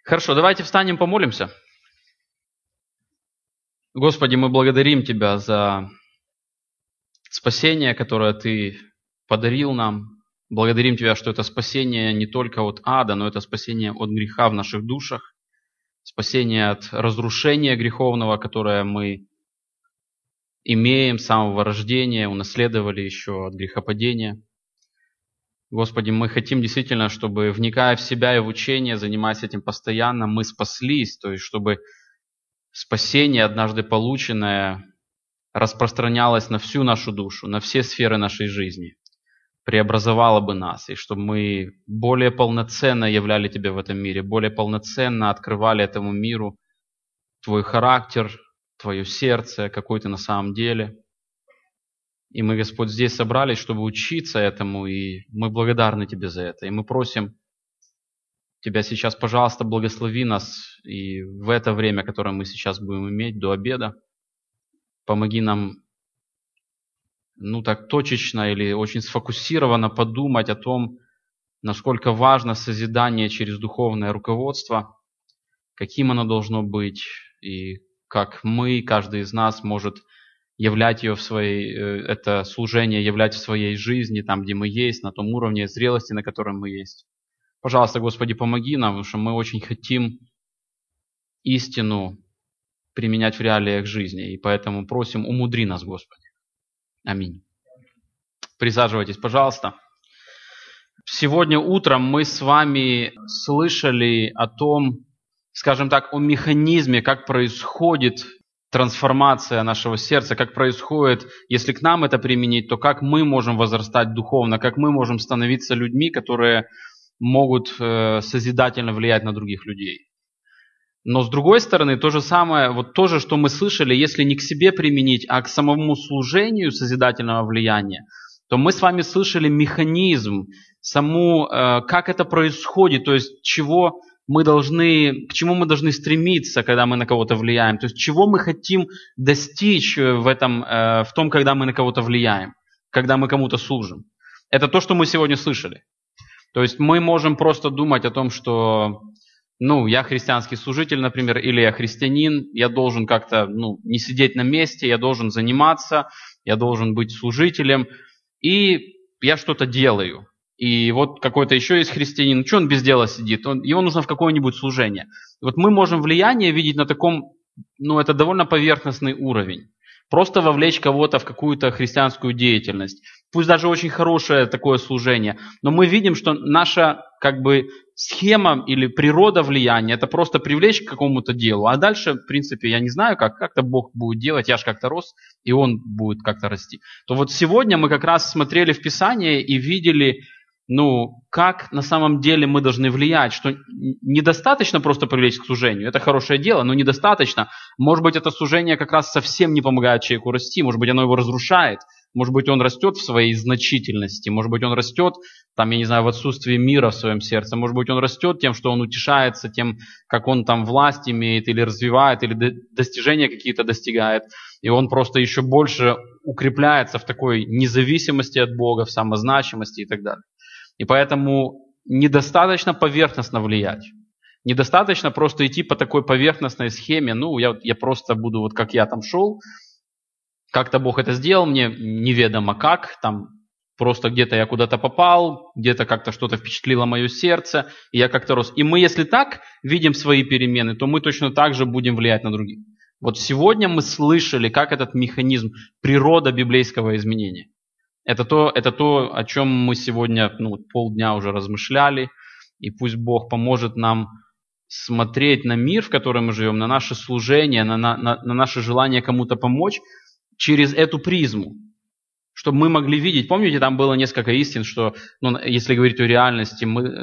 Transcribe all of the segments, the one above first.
Хорошо, давайте встанем, помолимся. Господи, мы благодарим Тебя за спасение, которое Ты подарил нам. Благодарим Тебя, что это спасение не только от ада, но это спасение от греха в наших душах, спасение от разрушения греховного, которое мы имеем с самого рождения, унаследовали еще от грехопадения. Господи, мы хотим действительно, чтобы, вникая в себя и в учение, занимаясь этим постоянно, мы спаслись, то есть чтобы спасение, однажды полученное, распространялось на всю нашу душу, на все сферы нашей жизни, преобразовало бы нас, и чтобы мы более полноценно являли Тебя в этом мире, более полноценно открывали этому миру Твой характер, Твое сердце, какой Ты на самом деле. И мы, Господь, здесь собрались, чтобы учиться этому, и мы благодарны Тебе за это. И мы просим Тебя сейчас, пожалуйста, благослови нас и в это время, которое мы сейчас будем иметь до обеда. Помоги нам, так точечно или очень сфокусированно подумать о том, насколько важно созидание через духовное руководство, каким оно должно быть, и как мы, каждый из нас может являть это служение, являть в своей жизни, там, где мы есть, на том уровне зрелости, на котором мы есть. Пожалуйста, Господи, помоги нам, потому что мы очень хотим истину применять в реалиях жизни, и поэтому просим, умудри нас, Господи. Аминь. Присаживайтесь, пожалуйста. Сегодня утром мы с вами слышали о том, скажем так, о механизме, как происходит трансформация нашего сердца, как происходит, если к нам это применить, то как мы можем возрастать духовно, как мы можем становиться людьми, которые могут созидательно влиять на других людей. Но с другой стороны, то же самое, вот то же, что мы слышали, если не к себе применить, а к самому служению созидательного влияния, то мы с вами слышали механизм, как это происходит, то есть к чему мы должны стремиться, когда мы на кого-то влияем, то есть чего мы хотим достичь в том, когда мы на кого-то влияем, когда мы кому-то служим. Это то, что мы сегодня слышали. То есть мы можем просто думать о том, что я христианский служитель, например, или я христианин, я должен как-то не сидеть на месте, я должен заниматься, я должен быть служителем, и я что-то делаю. И вот какой-то еще есть христианин, что он без дела сидит, ему нужно в какое-нибудь служение. Вот мы можем влияние видеть на таком, это довольно поверхностный уровень. Просто вовлечь кого-то в какую-то христианскую деятельность. Пусть даже очень хорошее такое служение. Но мы видим, что наша схема или природа влияния – это просто привлечь к какому-то делу. А дальше, в принципе, я не знаю, как-то Бог будет делать. Я же как-то рос, и Он будет как-то расти. То вот сегодня мы как раз смотрели в Писание и видели, как на самом деле мы должны влиять, что недостаточно просто привлечь к служению, это хорошее дело, но недостаточно. Может быть, это служение как раз совсем не помогает человеку расти, может быть, оно его разрушает, может быть, он растет в своей значительности, может быть, он растет, в отсутствии мира в своем сердце, может быть, он растет тем, что он утешается тем, как он власть имеет, или развивает, или достижения какие-то достигает, и он просто еще больше укрепляется в такой независимости от Бога, в самозначимости и так далее. И поэтому недостаточно поверхностно влиять. Недостаточно просто идти по такой поверхностной схеме. Я просто буду как я шел. Как-то Бог это сделал, мне неведомо как. Просто где-то я куда-то попал, где-то как-то что-то впечатлило мое сердце, и я как-то рос. И мы, если так видим свои перемены, то мы точно так же будем влиять на других. Вот сегодня мы слышали, как этот механизм, природа библейского изменения. Это то, о чем мы сегодня полдня уже размышляли. И пусть Бог поможет нам смотреть на мир, в котором мы живем, на наше служение, на наше желание кому-то помочь через эту призму. Чтобы мы могли видеть. Помните, там было несколько истин, что, если говорить о реальности,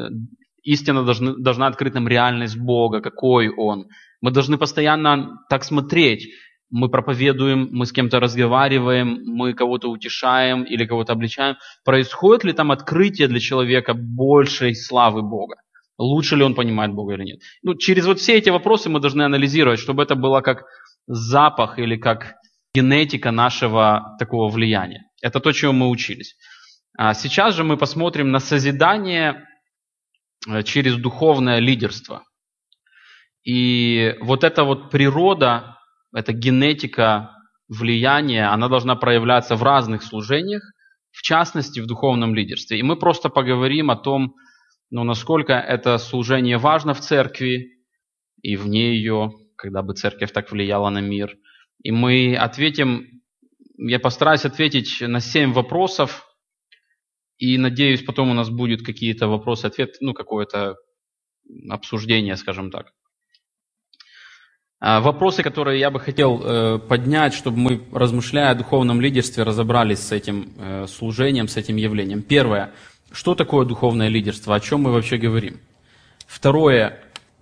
истина должна открыть нам реальность Бога, какой Он. Мы должны постоянно так смотреть. Мы проповедуем, мы с кем-то разговариваем, мы кого-то утешаем или кого-то обличаем. Происходит ли там открытие для человека большей славы Бога? Лучше ли он понимает Бога или нет? Через все эти вопросы мы должны анализировать, чтобы это было как запах или как генетика нашего такого влияния. Это то, чего мы учились. А сейчас же мы посмотрим на созидание через духовное лидерство. И вот эта вот природа, эта генетика влияния, она должна проявляться в разных служениях, в частности, в духовном лидерстве. И мы просто поговорим о том, насколько это служение важно в церкви и вне ее, когда бы церковь так влияла на мир. И мы ответим, я постараюсь ответить на 7 вопросов, и надеюсь, потом у нас будут какие-то вопросы, ответы, какое-то обсуждение, скажем так. Вопросы, которые я бы хотел поднять, чтобы мы, размышляя о духовном лидерстве, разобрались с этим служением, с этим явлением. Первое. Что такое духовное лидерство? О чем мы вообще говорим? Второе.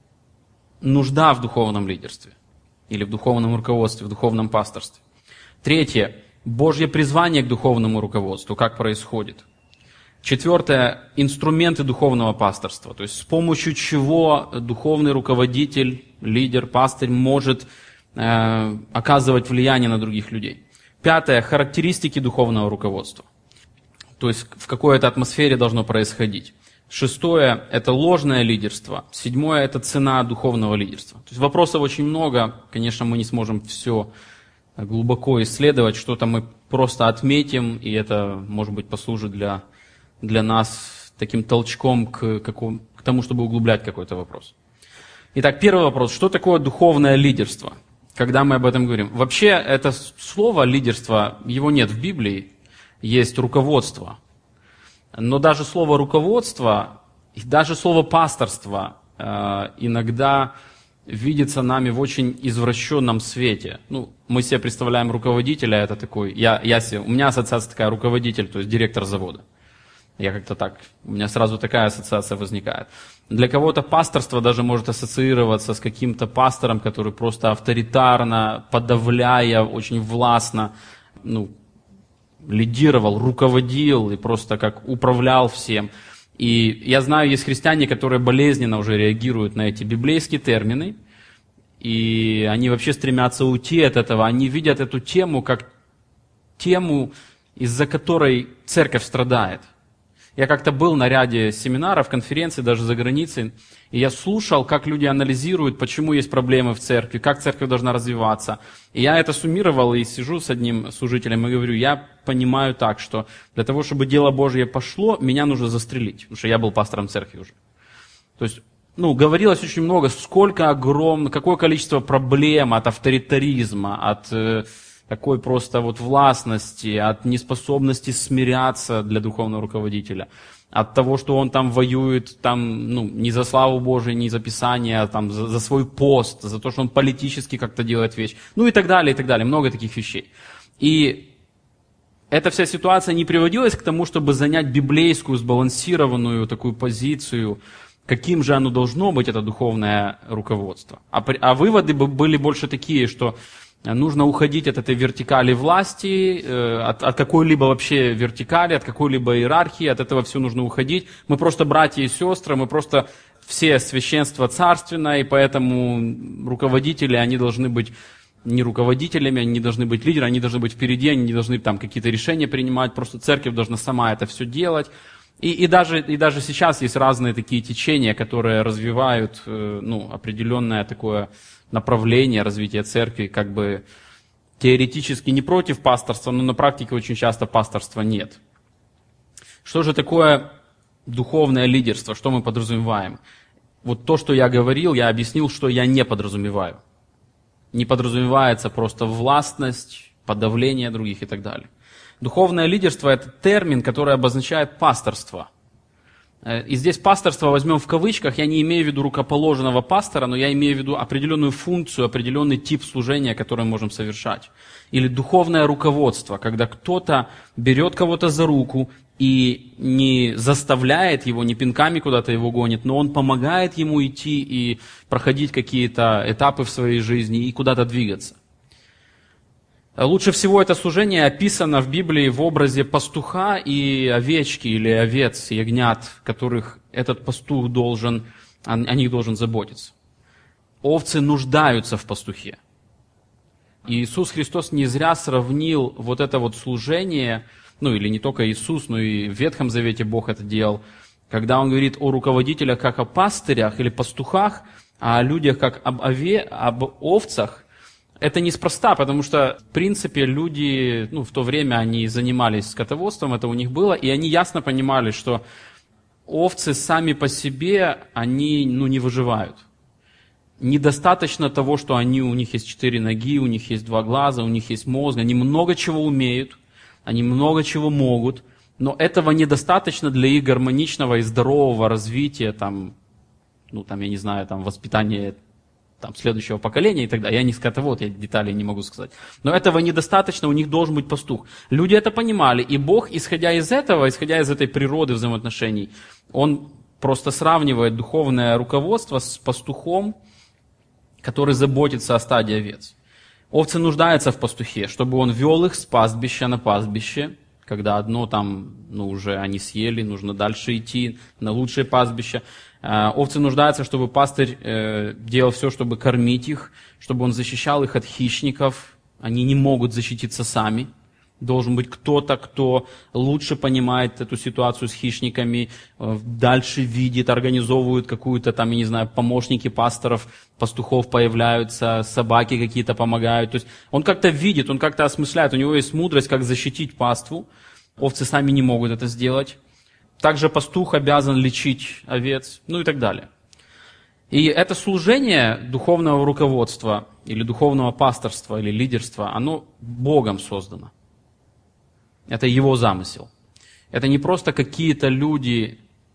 Нужда в духовном лидерстве или в духовном руководстве, в духовном пасторстве. Третье. Божье призвание к духовному руководству. Как происходит? Четвертое. Инструменты духовного пасторства. То есть с помощью чего духовный руководитель, лидер, пастырь может оказывать влияние на других людей. Пятое. Характеристики духовного руководства. То есть в какой это атмосфере должно происходить. Шестое – это ложное лидерство. Седьмое – это цена духовного лидерства. То есть вопросов очень много. Конечно, мы не сможем все глубоко исследовать. Что-то мы просто отметим, и это, может быть, послужит для нас таким толчком к тому, чтобы углублять какой-то вопрос. Итак, первый вопрос. Что такое духовное лидерство? Когда мы об этом говорим. Вообще, это слово «лидерство», его нет в Библии. Есть руководство. Но даже слово «руководство» и даже слово «пасторство» иногда видится нами в очень извращенном свете. Мы себе представляем руководителя, это такой, у меня ассоциация такая, руководитель, то есть директор завода. Я как-то так, у меня сразу такая ассоциация возникает. Для кого-то пасторство даже может ассоциироваться с каким-то пастором, который просто авторитарно, подавляя, очень властно, лидировал, руководил и просто как управлял всем. И я знаю, есть христиане, которые болезненно уже реагируют на эти библейские термины, и они вообще стремятся уйти от этого. Они видят эту тему как тему, из-за которой церковь страдает. Я как-то был на ряде семинаров, конференций, даже за границей, и я слушал, как люди анализируют, почему есть проблемы в церкви, как церковь должна развиваться. И я это суммировал, и сижу с одним служителем и говорю, я понимаю так, что для того, чтобы дело Божье пошло, меня нужно застрелить, потому что я был пастором церкви уже. То есть, говорилось очень много, какое количество проблем от авторитаризма, от такой просто властности, от неспособности смиряться для духовного руководителя, от того, что он там воюет не за славу Божию, не за Писание, а за свой пост, за то, что он политически как-то делает вещь, и так далее, и так далее, много таких вещей. И эта вся ситуация не приводилась к тому, чтобы занять библейскую, сбалансированную такую позицию, каким же оно должно быть, это духовное руководство. А выводы были больше такие, что нужно уходить от этой вертикали власти, от какой-либо вообще вертикали, от какой-либо иерархии, от этого все нужно уходить. Мы просто братья и сестры, мы просто все священство царственное, и поэтому руководители, они должны быть не руководителями, они не должны быть лидерами, они должны быть впереди, они не должны какие-то решения принимать, просто церковь должна сама это все делать. И даже сейчас есть разные такие течения, которые развивают определенное такое направление развития церкви, как бы теоретически не против пасторства, но на практике очень часто пасторства нет. Что же такое духовное лидерство? Что мы подразумеваем? То, что я говорил, я объяснил, что я не подразумеваю. Не подразумевается просто властность, подавление других и так далее. Духовное лидерство – это термин, который обозначает пасторство. И здесь пасторство возьмем в кавычках, я не имею в виду рукоположенного пастора, но я имею в виду определенную функцию, определенный тип служения, который мы можем совершать. Или духовное руководство, когда кто-то берет кого-то за руку и не заставляет его, не пинками куда-то его гонит, но он помогает ему идти и проходить какие-то этапы в своей жизни и куда-то двигаться. Лучше всего это служение описано в Библии в образе пастуха и овечки или овец, ягнят, которых этот пастух о них должен заботиться. Овцы нуждаются в пастухе. И Иисус Христос не зря сравнил это служение, или не только Иисус, но и в Ветхом Завете Бог это делал, когда Он говорит о руководителях как о пастырях или пастухах, а о людях как об овцах, это неспроста, потому что, в принципе, люди, в то время они занимались скотоводством, это у них было, и они ясно понимали, что овцы сами по себе, они, не выживают. Недостаточно того, что у них есть 4 ноги, у них есть 2 глаза, у них есть мозг, они много чего умеют, они много чего могут, но этого недостаточно для их гармоничного и здорового развития, воспитания следующего поколения и так далее. Я не скотовод, я деталей не могу сказать. Но этого недостаточно, у них должен быть пастух. Люди это понимали, и Бог, исходя из этой природы взаимоотношений, Он просто сравнивает духовное руководство с пастухом, который заботится о стаде овец. Овцы нуждаются в пастухе, чтобы он вел их с пастбища на пастбище, когда одно уже они съели, нужно дальше идти на лучшее пастбище. Овцы нуждаются, чтобы пастырь делал все, чтобы кормить их, чтобы он защищал их от хищников. Они не могут защититься сами. Должен быть кто-то, кто лучше понимает эту ситуацию с хищниками, дальше видит, организовывают какую-то помощники пасторов, пастухов появляются, собаки какие-то помогают. То есть он как-то видит, он как-то осмысляет, у него есть мудрость, как защитить паству. Овцы сами не могут это сделать. Также пастух обязан лечить овец, и так далее. И это служение духовного руководства, или духовного пасторства, или лидерства, оно Богом создано. Это Его замысел. Это не просто какие-то люди,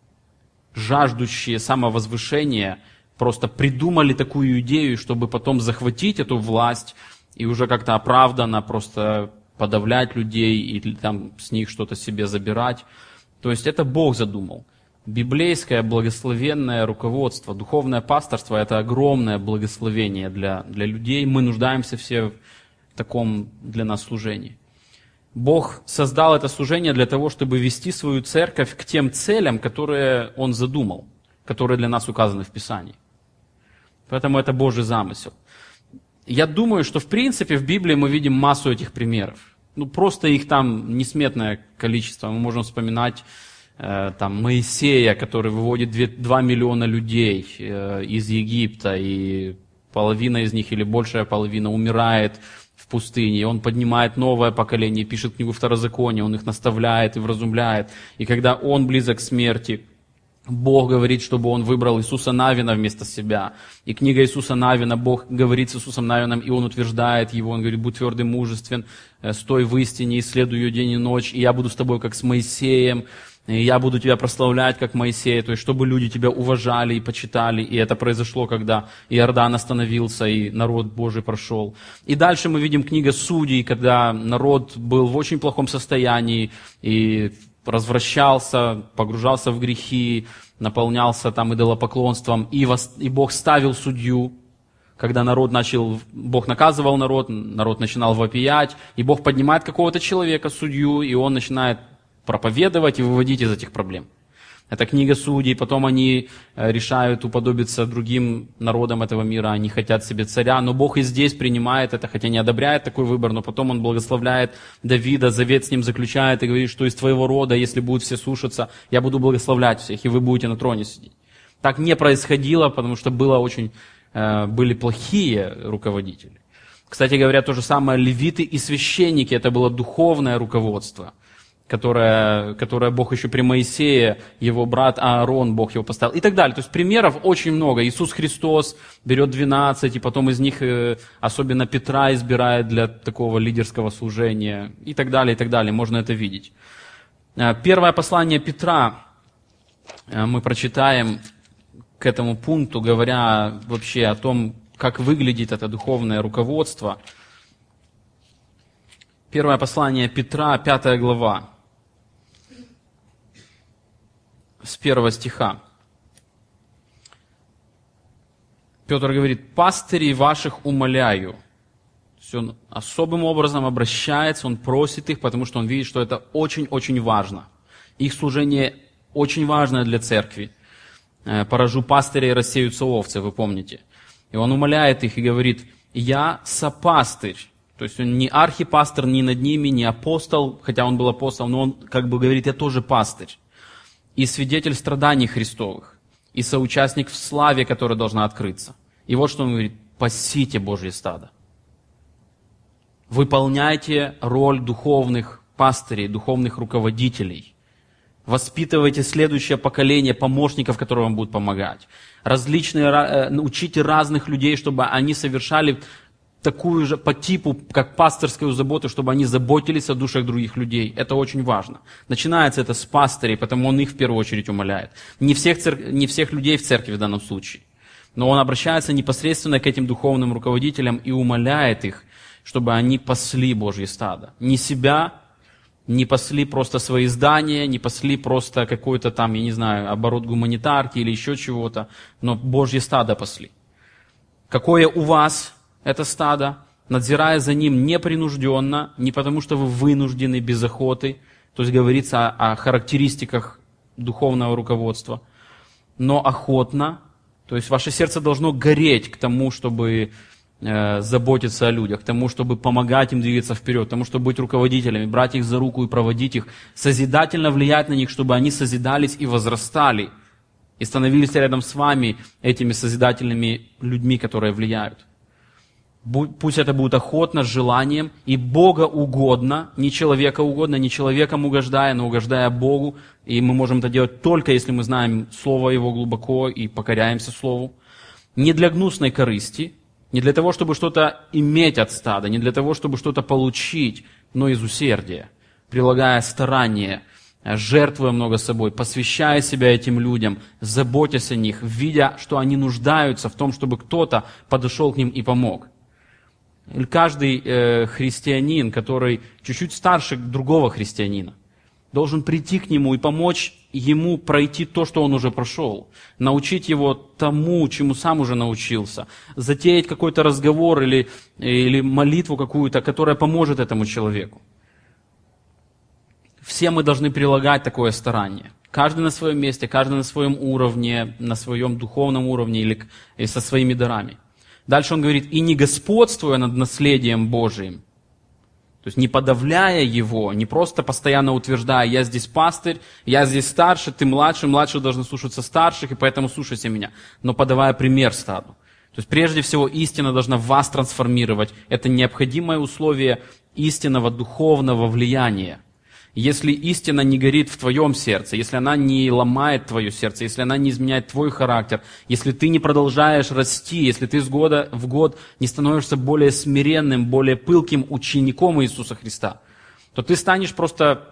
жаждущие самовозвышения, просто придумали такую идею, чтобы потом захватить эту власть и уже как-то оправданно просто подавлять людей и с них что-то себе забирать. То есть это Бог задумал. Библейское благословенное руководство, духовное пасторство – это огромное благословение для людей. Мы нуждаемся все в таком для нас служении. Бог создал это служение для того, чтобы вести свою церковь к тем целям, которые Он задумал, которые для нас указаны в Писании. Поэтому это Божий замысел. Я думаю, что в принципе в Библии мы видим массу этих примеров. Просто их несметное количество. Мы можем вспоминать Моисея, который выводит 2 миллиона людей из Египта, и половина из них или большая половина умирает в пустыне, и он поднимает новое поколение, пишет книгу Второзакония, он их наставляет и вразумляет. И когда он близок к смерти, Бог говорит, чтобы он выбрал Иисуса Навина вместо себя. И книга Иисуса Навина, Бог говорит с Иисусом Навином, и он утверждает его, он говорит: будь тверд и мужествен, стой в истине, исследуй ее день и ночь, и я буду с тобой, как с Моисеем, и я буду тебя прославлять, как Моисея, то есть чтобы люди тебя уважали и почитали. И это произошло, когда Иордан остановился, и народ Божий прошел. И дальше мы видим книга Судей, когда народ был в очень плохом состоянии, и развращался, погружался в грехи, наполнялся идолопоклонством, и Бог ставил судью. Когда Бог наказывал народ начинал вопиять, и Бог поднимает какого-то человека, судью, и он начинает проповедовать и выводить из этих проблем. Это книга Судей, потом они решают уподобиться другим народам этого мира, они хотят себе царя, но Бог и здесь принимает это, хотя не одобряет такой выбор, но потом Он благословляет Давида, завет с ним заключает и говорит, что из твоего рода, если будут все слушаться, я буду благословлять всех, и вы будете на троне сидеть. Так не происходило, потому что были плохие руководители. Кстати говоря, то же самое левиты и священники, это было духовное руководство, которое Бог еще при Моисее, его брат Аарон, Бог его поставил, и так далее. То есть примеров очень много. Иисус Христос берет 12, и потом из них особенно Петра избирает для такого лидерского служения, и так далее, и так далее. Можно это видеть. Первое послание Петра мы прочитаем к этому пункту, говоря вообще о том, как выглядит это духовное руководство. Первое послание Петра, 5 глава. С 1 стиха. Петр говорит: «Пастырей ваших умоляю». То есть он особым образом обращается, он просит их, потому что он видит, что это очень-очень важно. Их служение очень важно для церкви. «Поражу пастырей, рассеются овцы», вы помните. И он умоляет их и говорит: «Я сопастырь». То есть он не архипастор, ни над ними, не апостол, хотя он был апостол, но он как бы говорит: «Я тоже пастырь». «И свидетель страданий Христовых, и соучастник в славе, которая должна открыться. И вот что он говорит: пасите Божье стадо. Выполняйте роль духовных пастырей, духовных руководителей. Воспитывайте следующее поколение помощников, которые вам будут помогать. Учите разных людей, чтобы они совершали такую же по типу, как пасторскую заботу, чтобы они заботились о душах других людей. Это очень важно. Начинается это с пастырей, потому он их в первую очередь умоляет. Не всех людей в церкви в данном случае. Но он обращается непосредственно к этим духовным руководителям и умоляет их, чтобы они пасли Божье стадо. Не себя, не пасли просто свои здания, не пасли просто какой-то там, я не знаю, оборот гуманитарки или еще чего-то, но Божье стадо пасли. Какое у вас это стадо? Надзирая за ним непринужденно, не потому что вы вынуждены без охоты, то есть говорится о характеристиках духовного руководства, но охотно, то есть ваше сердце должно гореть к тому, чтобы заботиться о людях, к тому, чтобы помогать им двигаться вперед, к тому, чтобы быть руководителями, брать их за руку и проводить их, созидательно влиять на них, чтобы они созидались и возрастали, и становились рядом с вами этими созидательными людьми, которые влияют. Пусть это будет охотно, с желанием, и Бога угодно, не человека угодно, не человеком угождая, но угождая Богу, и мы можем это делать только, если мы знаем Слово Его глубоко и покоряемся Слову. Не для гнусной корысти, не для того, чтобы что-то иметь от стада, не для того, чтобы что-то получить, но из усердия, прилагая старание, жертвуя много собой, посвящая себя этим людям, заботясь о них, видя, что они нуждаются в том, чтобы кто-то подошел к ним и помог. Каждый христианин, который чуть-чуть старше другого христианина, должен прийти к нему и помочь ему пройти то, что он уже прошел, научить его тому, чему сам уже научился, затеять какой-то разговор или молитву какую-то, которая поможет этому человеку. Все мы должны прилагать такое старание. Каждый на своем месте, каждый на своем уровне, на своем духовном уровне или со своими дарами. Дальше он говорит: и не господствуя над наследием Божиим, то есть не подавляя его, не просто постоянно утверждая: я здесь пастырь, я здесь старший, ты младший, младшие должны слушаться старших, и поэтому слушайся меня, но подавая пример стаду. То есть прежде всего истина должна вас трансформировать. Это необходимое условие истинного духовного влияния. Если истина не горит в твоем сердце, если она не ломает твое сердце, если она не изменяет твой характер, если ты не продолжаешь расти, если ты с года в год не становишься более смиренным, более пылким учеником Иисуса Христа, то ты станешь просто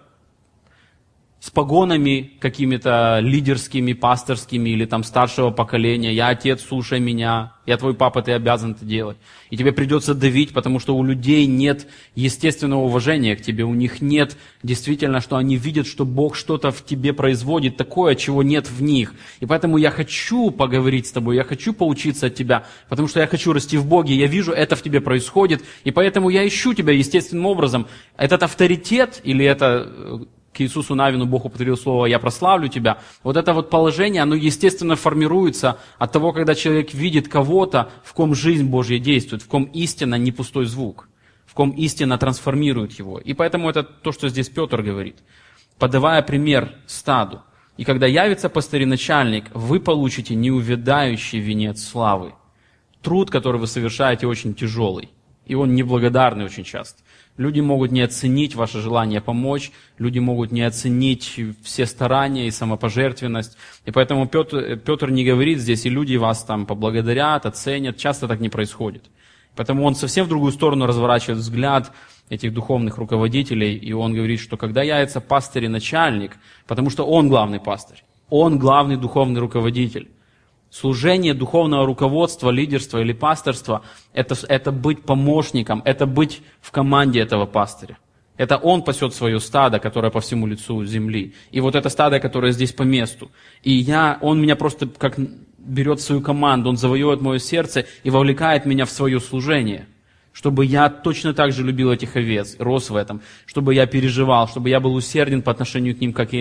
с погонами какими-то лидерскими, пасторскими или там старшего поколения. Я отец, слушай меня, я твой папа, ты обязан это делать. И тебе придется давить, потому что у людей нет естественного уважения к тебе, у них нет действительно, что они видят, что Бог что-то в тебе производит такое, чего нет в них. И поэтому я хочу поговорить с тобой, я хочу поучиться от тебя, потому что я хочу расти в Боге, я вижу, это в тебе происходит, и поэтому я ищу тебя естественным образом. Этот авторитет или это... К Иисусу Навину Бог употребил слово «я прославлю тебя». Вот это вот положение, оно естественно формируется от того, когда человек видит кого-то, в ком жизнь Божья действует, в ком истина не пустой звук, в ком истина трансформирует его. И поэтому это то, что здесь Петр говорит, подавая пример стаду. И когда явится пастырь-начальник, вы получите неувядающий венец славы. Труд, который вы совершаете, очень тяжелый, и он неблагодарный очень часто. Люди могут не оценить ваше желание помочь, люди могут не оценить все старания и самопожертвенность. И поэтому Петр не говорит здесь, и люди вас там поблагодарят, оценят. Часто так не происходит. Поэтому он совсем в другую сторону разворачивает взгляд этих духовных руководителей, и он говорит, что когда явится пастырь и начальник, потому что он главный пастырь, он главный духовный руководитель. Служение духовного руководства, лидерства или пасторства – это быть помощником, это быть в команде этого пастыря. Это он пасет свое стадо, которое по всему лицу земли. И вот это стадо, которое здесь по месту. И он меня просто как берет в свою команду, он завоевывает мое сердце и вовлекает меня в свое служение. Чтобы я точно так же любил этих овец, рос в этом. Чтобы я переживал, чтобы я был усерден по отношению к ним, как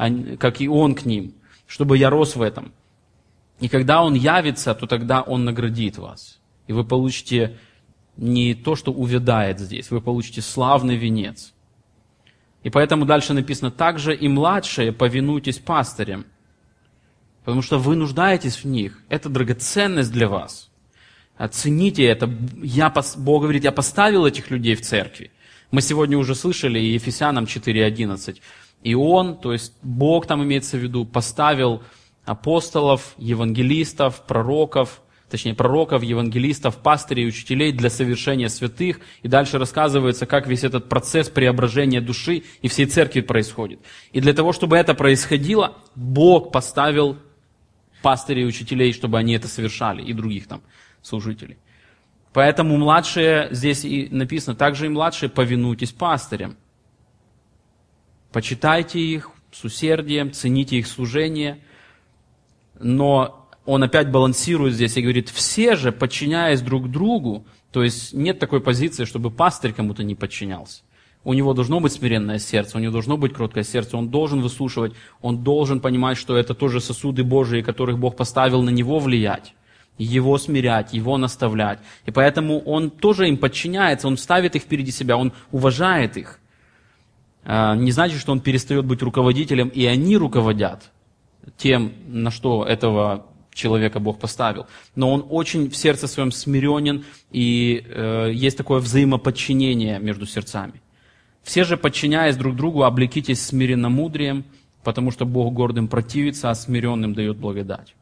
и он к ним. Чтобы я рос в этом. И когда Он явится, то тогда Он наградит вас. И вы получите не то, что увядает здесь, вы получите славный венец. И поэтому дальше написано, также и младшие повинуйтесь пастырям. Потому что вы нуждаетесь в них. Это драгоценность для вас. Оцените это. Бог говорит, я поставил этих людей в церкви. Мы сегодня уже слышали Ефесянам 4:11. И Он, то есть Бог там имеется в виду, поставил апостолов, евангелистов, пророков, евангелистов, пастырей, учителей для совершения святых. И дальше рассказывается, как весь этот процесс преображения души и всей церкви происходит. И для того, чтобы это происходило, Бог поставил пастырей и учителей, чтобы они это совершали, и других там служителей. Поэтому младшие, здесь и написано, также и младшие, повинуйтесь пастырям. Почитайте их с усердием, цените их служение. Но он опять балансирует здесь и говорит, все же, подчиняясь друг другу, то есть нет такой позиции, чтобы пастырь кому-то не подчинялся. У него должно быть смиренное сердце, у него должно быть кроткое сердце, он должен выслушивать, он должен понимать, что это тоже сосуды Божии, которых Бог поставил на него влиять, его смирять, его наставлять. И поэтому он тоже им подчиняется, он ставит их впереди себя, он уважает их. Не значит, что он перестает быть руководителем, и они руководят тем, на что этого человека Бог поставил. Но он очень в сердце своем смиренен, и есть такое взаимоподчинение между сердцами. Все же, подчиняясь друг другу, облекитесь смиренномудрием, потому что Бог гордым противится, а смиренным дает благодать.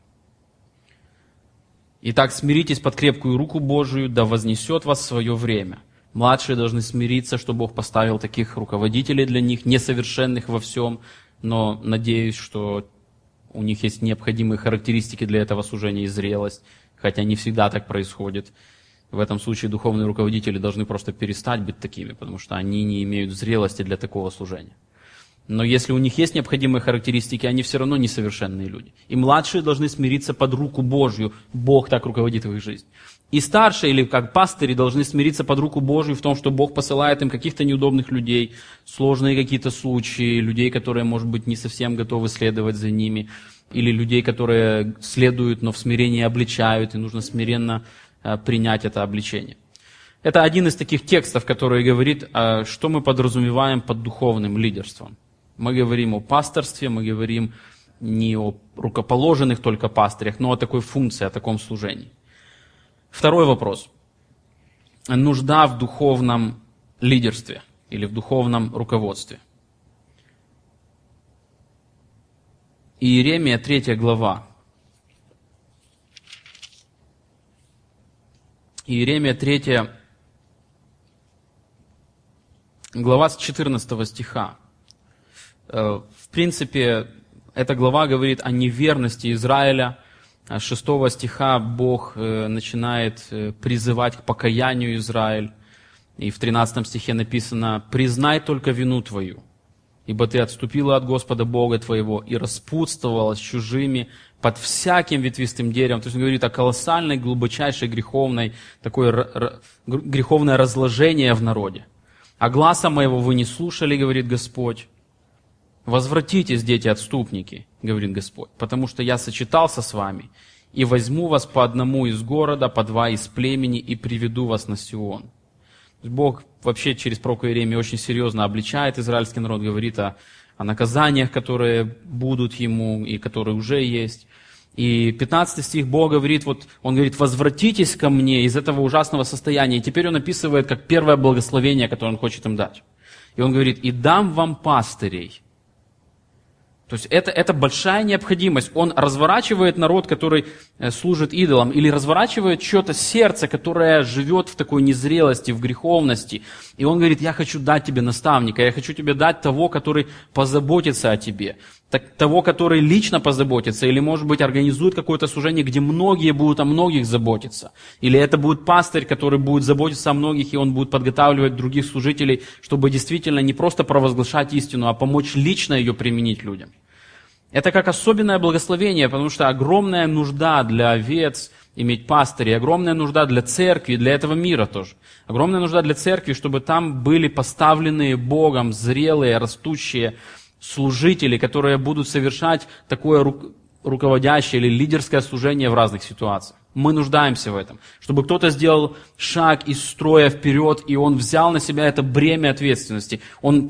Итак, смиритесь под крепкую руку Божию, да вознесет вас в свое время. Младшие должны смириться, что Бог поставил таких руководителей для них, несовершенных во всем, но надеюсь, что у них есть необходимые характеристики для этого служения и зрелость, хотя не всегда так происходит. В этом случае духовные руководители должны просто перестать быть такими, потому что они не имеют зрелости для такого служения. Но если у них есть необходимые характеристики, они все равно несовершенные люди. И младшие должны смириться под руку Божью. Бог так руководит в их жизнь. И старшие, или как пастыри, должны смириться под руку Божью в том, что Бог посылает им каких-то неудобных людей, сложные какие-то случаи, людей, которые, может быть, не совсем готовы следовать за ними, или людей, которые следуют, но в смирении обличают, и нужно смиренно принять это обличение. Это один из таких текстов, который говорит, что мы подразумеваем под духовным лидерством. Мы говорим о пасторстве, мы говорим не о рукоположенных только пастырях, но о такой функции, о таком служении. Второй вопрос. Нужда в духовном лидерстве или в духовном руководстве. Иеремия 3 глава. Иеремия 3 глава с 14 стиха. В принципе, эта глава говорит о неверности Израиля. С 6 стиха Бог начинает призывать к покаянию Израиль. И в 13 стихе написано: «Признай только вину твою, ибо ты отступила от Господа Бога твоего и распутствовала с чужими под всяким ветвистым деревом». То есть он говорит о колоссальной, глубочайшей греховной, такое греховное разложение в народе. «А гласа моего вы не слушали, говорит Господь. Возвратитесь, дети-отступники, говорит Господь, потому что я сочетался с вами, и возьму вас по одному из города, по два из племени, и приведу вас на Сион». Бог вообще через пророка Иеремию очень серьезно обличает израильский народ, говорит о наказаниях, которые будут ему и которые уже есть. И 15 стих Бог говорит, он говорит: «Возвратитесь ко мне из этого ужасного состояния». И теперь он описывает как первое благословение, которое он хочет им дать. И он говорит: «И дам вам пастырей». То есть это большая необходимость. Он разворачивает народ, который служит идолам, или разворачивает чье-то сердце, которое живет в такой незрелости, в греховности. И он говорит: «Я хочу дать тебе наставника, я хочу тебе дать того, который позаботится о тебе, того, который лично позаботится, или, может быть, организует какое-то служение, где многие будут о многих заботиться. Или это будет пастырь, который будет заботиться о многих, и он будет подготавливать других служителей, чтобы действительно не просто провозглашать истину, а помочь лично ее применить людям». Это как особенное благословение, потому что огромная нужда для овец иметь пастырей, огромная нужда для церкви, для этого мира тоже. Огромная нужда для церкви, чтобы там были поставленные Богом зрелые, растущие служители, которые будут совершать такое руководящее или лидерское служение в разных ситуациях. Мы нуждаемся в этом, чтобы кто-то сделал шаг из строя вперед, и он взял на себя это бремя ответственности. Он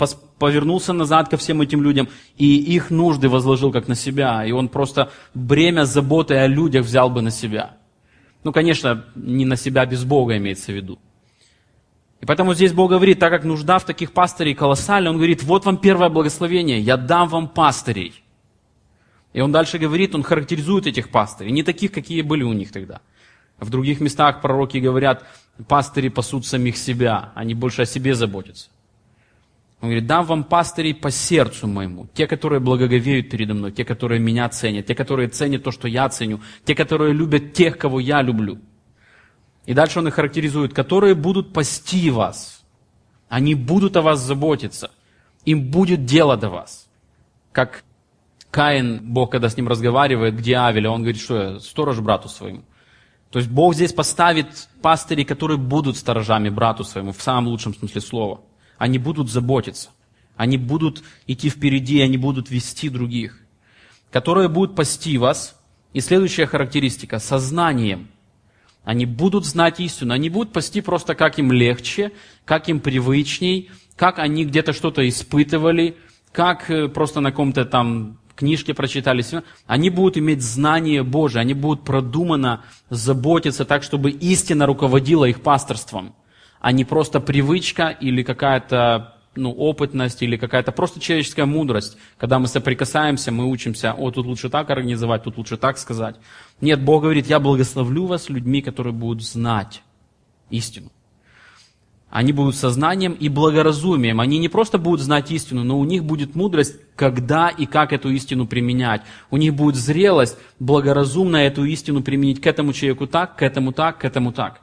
повернулся назад ко всем этим людям и их нужды возложил как на себя. И он просто бремя заботы о людях взял бы на себя. Ну, конечно, не на себя без Бога имеется в виду. И поэтому здесь Бог говорит, так как нужда в таких пастырей колоссальна, Он говорит, вот вам первое благословение, я дам вам пастырей. И Он дальше говорит, Он характеризует этих пастырей, не таких, какие были у них тогда. В других местах пророки говорят, пастыри пасут самих себя, они больше о себе заботятся. Он говорит, дам вам пастырей по сердцу моему, те, которые благоговеют передо мной, те, которые меня ценят, те, которые ценят то, что я ценю, те, которые любят тех, кого я люблю. И дальше он их характеризует, которые будут пасти вас, они будут о вас заботиться, им будет дело до вас. Как Каин, Бог, когда с ним разговаривает, где Авеля, он говорит, что я сторож брату своему. То есть Бог здесь поставит пастырей, которые будут сторожами брату своему, в самом лучшем смысле слова. Они будут заботиться, они будут идти впереди, они будут вести других. Которые будут пасти вас. И следующая характеристика – сознанием. Они будут знать истину, они будут пасти просто как им легче, как им привычней, как они где-то что-то испытывали, как просто на каком-то там книжке прочитали. Они будут иметь знание Божие, они будут продуманно заботиться так, чтобы истина руководила их пасторством, а не просто привычка или какая-то опытность, или какая-то просто человеческая мудрость. Когда мы соприкасаемся, мы учимся, тут лучше так организовать, тут лучше так сказать. Нет, Бог говорит, я благословлю вас людьми, которые будут знать истину. Они будут сознанием и благоразумием. Они не просто будут знать истину, но у них будет мудрость, когда и как эту истину применять. У них будет зрелость благоразумно эту истину применить к этому человеку так, к этому так, к этому так.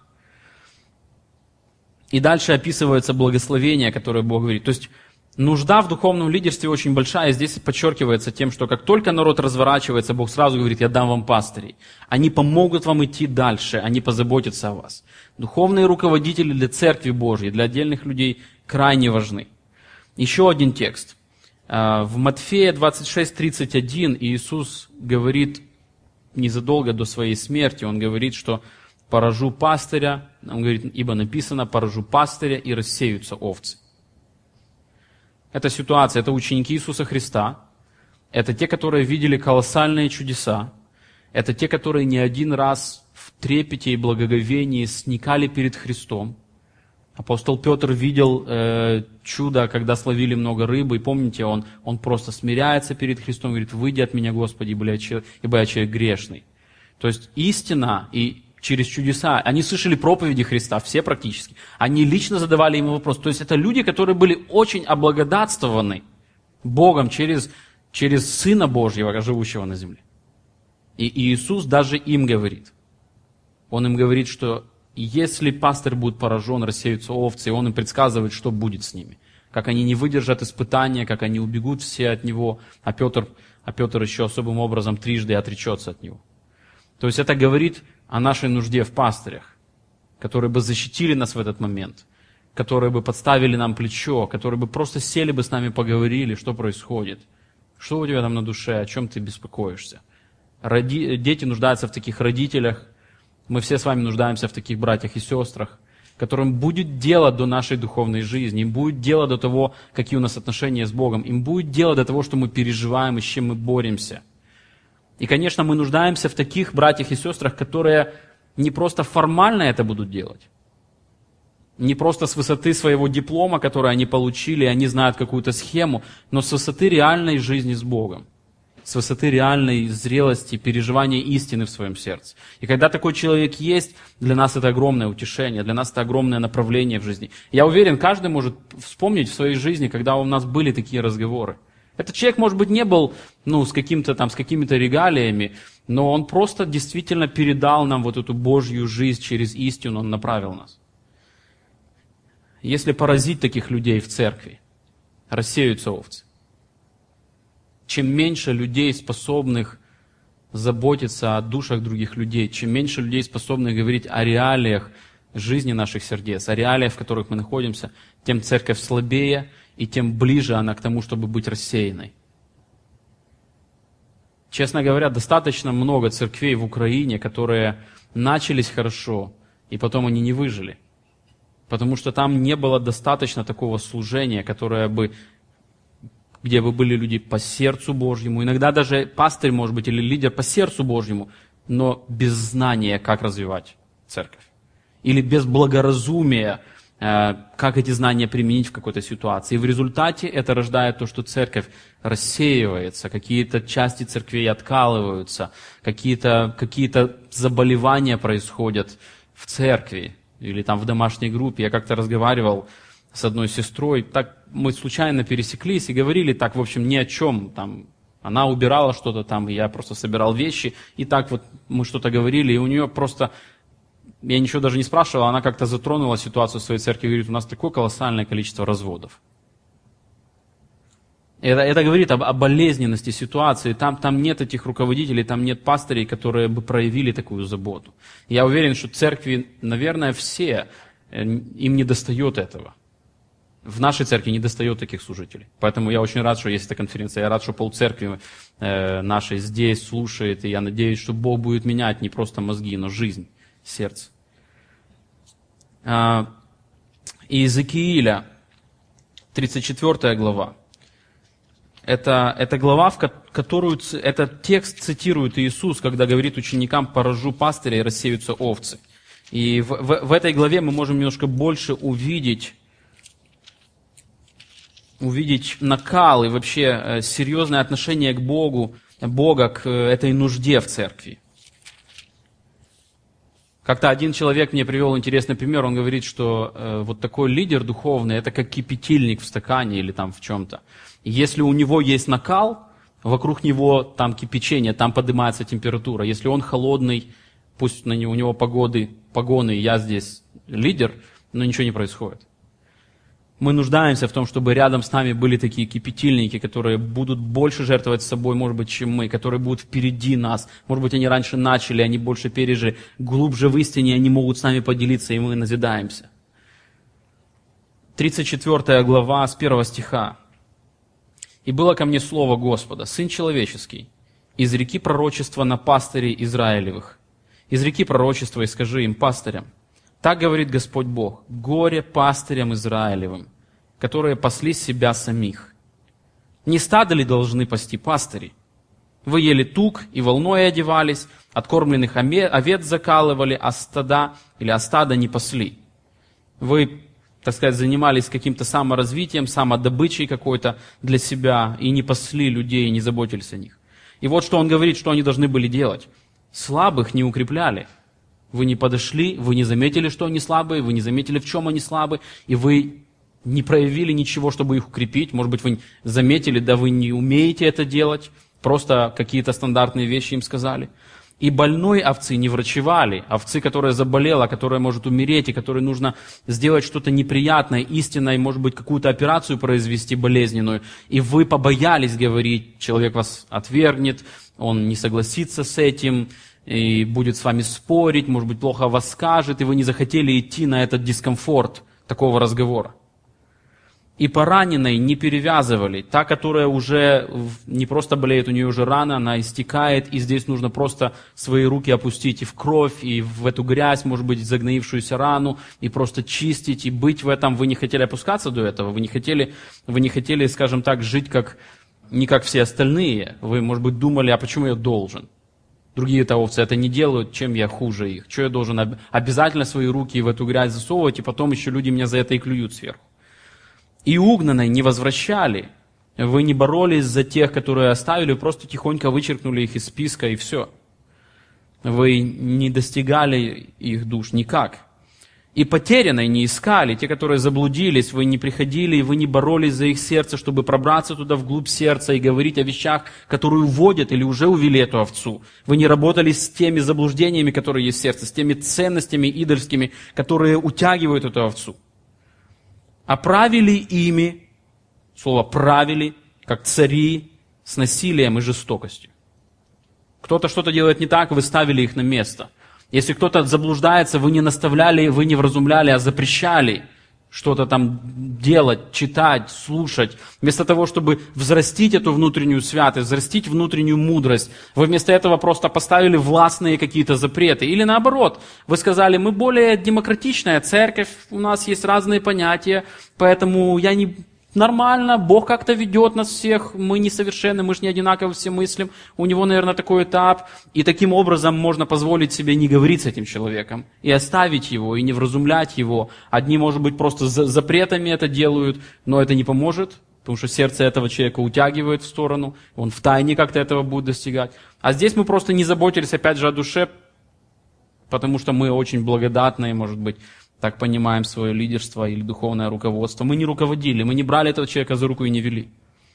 И дальше описывается благословение, которое Бог говорит. То есть нужда в духовном лидерстве очень большая. И здесь подчеркивается тем, что как только народ разворачивается, Бог сразу говорит, я дам вам пастырей. Они помогут вам идти дальше, они позаботятся о вас. Духовные руководители для Церкви Божьей, для отдельных людей крайне важны. Еще один текст. В Матфея 26:31 Иисус говорит незадолго до своей смерти, Он говорит, что поражу пастыря, он говорит, ибо написано, поражу пастыря и рассеются овцы. Это ситуация, это ученики Иисуса Христа, это те, которые видели колоссальные чудеса, это те, которые не один раз в трепете и благоговении сникали перед Христом. Апостол Петр видел чудо, когда словили много рыбы, и помните, он просто смиряется перед Христом, говорит, выйди от меня, Господи, ибо я человек грешный. То есть истина и через чудеса. Они слышали проповеди Христа, все практически. Они лично задавали ему вопрос. То есть это люди, которые были очень облагодатствованы Богом через Сына Божьего, живущего на земле. И Иисус даже им говорит. Он им говорит, что если пастырь будет поражен, рассеются овцы, и он им предсказывает, что будет с ними. Как они не выдержат испытания, как они убегут все от него, а Петр еще особым образом трижды отречется от него. То есть это говорит о нашей нужде в пастырях, которые бы защитили нас в этот момент, которые бы подставили нам плечо, которые бы просто сели бы с нами, поговорили, что происходит, что у тебя там на душе, о чем ты беспокоишься. Дети нуждаются в таких родителях, мы все с вами нуждаемся в таких братьях и сестрах, которым будет дело до нашей духовной жизни, им будет дело до того, какие у нас отношения с Богом, им будет дело до того, что мы переживаем и с чем мы боремся. И, конечно, мы нуждаемся в таких братьях и сестрах, которые не просто формально это будут делать, не просто с высоты своего диплома, который они получили, они знают какую-то схему, но с высоты реальной жизни с Богом, с высоты реальной зрелости, переживания истины в своем сердце. И когда такой человек есть, для нас это огромное утешение, для нас это огромное направление в жизни. Я уверен, каждый может вспомнить в своей жизни, когда у нас были такие разговоры. Этот человек, может быть, не был с какими-то регалиями, но он просто действительно передал нам вот эту Божью жизнь через истину, он направил нас. Если поразить таких людей в церкви, рассеются овцы. Чем меньше людей, способных заботиться о душах других людей, чем меньше людей, способных говорить о реалиях жизни наших сердец, о реалиях, в которых мы находимся, тем церковь слабее, и тем ближе она к тому, чтобы быть рассеянной. Честно говоря, достаточно много церквей в Украине, которые начались хорошо, и потом они не выжили. Потому что там не было достаточно такого служения, которое бы где бы были люди по сердцу Божьему, иногда даже пастырь, может быть, или лидер по сердцу Божьему, но без знания, как развивать церковь. Или без благоразумия, как эти знания применить в какой-то ситуации. И в результате это рождает то, что церковь рассеивается, какие-то части церквей откалываются, какие-то заболевания происходят в церкви или там в домашней группе. Я как-то разговаривал с одной сестрой, так мы случайно пересеклись и говорили так, в общем, ни о чем. Там, она убирала что-то там, я просто собирал вещи, и так вот мы что-то говорили, и у нее просто... Я ничего даже не спрашивал, она как-то затронула ситуацию в своей церкви и говорит, у нас такое колоссальное количество разводов. Это говорит о болезненности ситуации. Там нет этих руководителей, там нет пастырей, которые бы проявили такую заботу. Я уверен, что церкви, наверное, все, им не достает этого. В нашей церкви не достает таких служителей. Поэтому я очень рад, что есть эта конференция. Я рад, что полцеркви нашей здесь слушает. И я надеюсь, что Бог будет менять не просто мозги, но жизнь, сердце. Иезекииля, 34 глава. Это глава, в которую этот текст цитирует Иисус, когда говорит ученикам: «Поражу пастыря, и рассеются овцы». И в этой главе мы можем немножко больше увидеть накал и вообще серьезное отношение к Бога к этой нужде в церкви. Как-то один человек мне привел интересный пример. Он говорит, что вот такой лидер духовный, это как кипятильник в стакане или там в чем-то. Если у него есть накал, вокруг него там кипячение, там поднимается температура. Если он холодный, пусть у него погоны, я здесь лидер, но ничего не происходит. Мы нуждаемся в том, чтобы рядом с нами были такие кипятильники, которые будут больше жертвовать собой, может быть, чем мы, которые будут впереди нас. Может быть, они раньше начали, они больше пережили, глубже в истине, они могут с нами поделиться, и мы назидаемся. 34 глава с 1 стиха. «И было ко мне слово Господа: Сын человеческий, изреки пророчество на пастырей Израилевых. Изреки пророчество и скажи им, пастырям: так говорит Господь Бог: горе пастырям Израилевым, которые пасли себя самих. Не стадо ли должны пасти пастыри? Вы ели тук и волной одевались, откормленных овец закалывали, а стада не пасли. Вы, так сказать, занимались каким-то саморазвитием, самодобычей какой-то для себя, и не пасли людей, и не заботились о них». И вот что он говорит, что они должны были делать. Слабых не укрепляли. Вы не подошли, вы не заметили, что они слабые, вы не заметили, в чем они слабы, и вы не проявили ничего, чтобы их укрепить. Может быть, вы заметили, да вы не умеете это делать, просто какие-то стандартные вещи им сказали. И больной овцы не врачевали, овцы, которая заболела, которая может умереть, и которой нужно сделать что-то неприятное, истинное, может быть, какую-то операцию произвести болезненную. И вы побоялись говорить, человек вас отвергнет, он не согласится с этим, и будет с вами спорить, может быть, плохо вас скажет, и вы не захотели идти на этот дискомфорт такого разговора. И по раненой не перевязывали. Та, которая уже не просто болеет, у нее уже рана, она истекает, и здесь нужно просто свои руки опустить и в кровь, и в эту грязь, может быть, загноившуюся рану, и просто чистить, и быть в этом. Вы не хотели опускаться до этого, вы не хотели, скажем так, жить не как все остальные. Вы, может быть, думали, а почему я должен? Другие-то овцы это не делают, чем я хуже их? Что я должен обязательно свои руки в эту грязь засовывать, и потом еще люди меня за это и клюют сверху? И угнанной не возвращали. Вы не боролись за тех, которые оставили, просто тихонько вычеркнули их из списка, и все. Вы не достигали их душ никак. И потерянной не искали. Те, которые заблудились, вы не приходили, и вы не боролись за их сердце, чтобы пробраться туда вглубь сердца и говорить о вещах, которые уводят или уже увели эту овцу. Вы не работали с теми заблуждениями, которые есть в сердце, с теми ценностями идольскими, которые утягивают эту овцу. А правили ими, слово «правили», как цари, с насилием и жестокостью. Кто-то что-то делает не так, вы ставили их на место. Если кто-то заблуждается, вы не наставляли, вы не вразумляли, а запрещали что-то там делать, читать, слушать. Вместо того, чтобы взрастить эту внутреннюю святость, взрастить внутреннюю мудрость, вы вместо этого просто поставили властные какие-то запреты. Или наоборот, вы сказали: мы более демократичная церковь, у нас есть разные понятия, поэтому я не нормально, Бог как-то ведет нас всех, мы несовершенны, мы же не одинаково все мыслим, у него, наверное, такой этап, и таким образом можно позволить себе не говорить с этим человеком, и оставить его, и не вразумлять его. Одни, может быть, просто запретами это делают, но это не поможет, потому что сердце этого человека утягивает в сторону, он втайне как-то этого будет достигать. А здесь мы просто не заботились, опять же, о душе, потому что мы очень благодатные, может быть, так понимаем свое лидерство или духовное руководство. Мы не руководили, мы не брали этого человека за руку и не вели.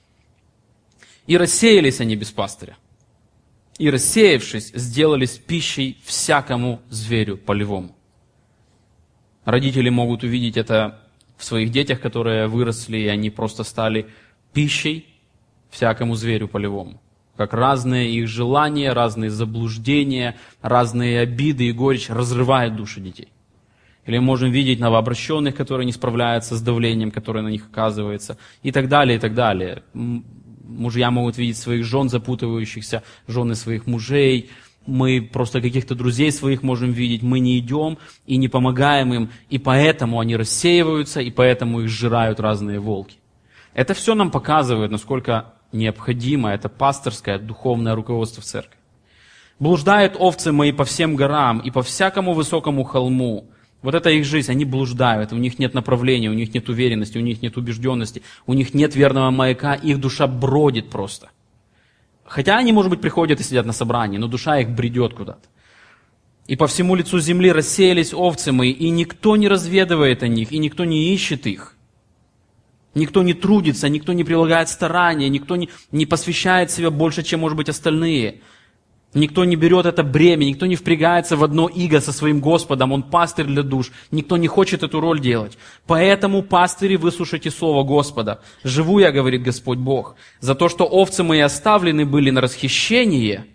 И рассеялись они без пастыря. И рассеявшись, сделались пищей всякому зверю полевому. Родители могут увидеть это в своих детях, которые выросли, и они просто стали пищей всякому зверю полевому. Как разные их желания, разные заблуждения, разные обиды и горечь разрывают души детей. Или можем видеть новообращенных, которые не справляются с давлением, которое на них оказывается, и так далее, и так далее. Мужья могут видеть своих жен запутывающихся, жены своих мужей. Мы просто каких-то друзей своих можем видеть. Мы не идем и не помогаем им, и поэтому они рассеиваются, и поэтому их сжирают разные волки. Это все нам показывает, насколько необходимо это пасторское, духовное руководство в церкви. «Блуждают овцы мои по всем горам и по всякому высокому холму». Вот это их жизнь, они блуждают, у них нет направления, у них нет уверенности, у них нет убежденности, у них нет верного маяка, их душа бродит просто. Хотя они, может быть, приходят и сидят на собрании, но душа их бредет куда-то. «И по всему лицу земли рассеялись овцы мои, и никто не разведывает о них, и никто не ищет их. Никто не трудится, никто не прилагает старания, никто не посвящает себя больше, чем, может быть, остальные». Никто не берет это бремя, никто не впрягается в одно иго со своим Господом, Он пастырь для душ, никто не хочет эту роль делать. Поэтому, пастыри, выслушайте слово Господа. Живу я, говорит Господь Бог, за то, что овцы мои оставлены были на расхищение,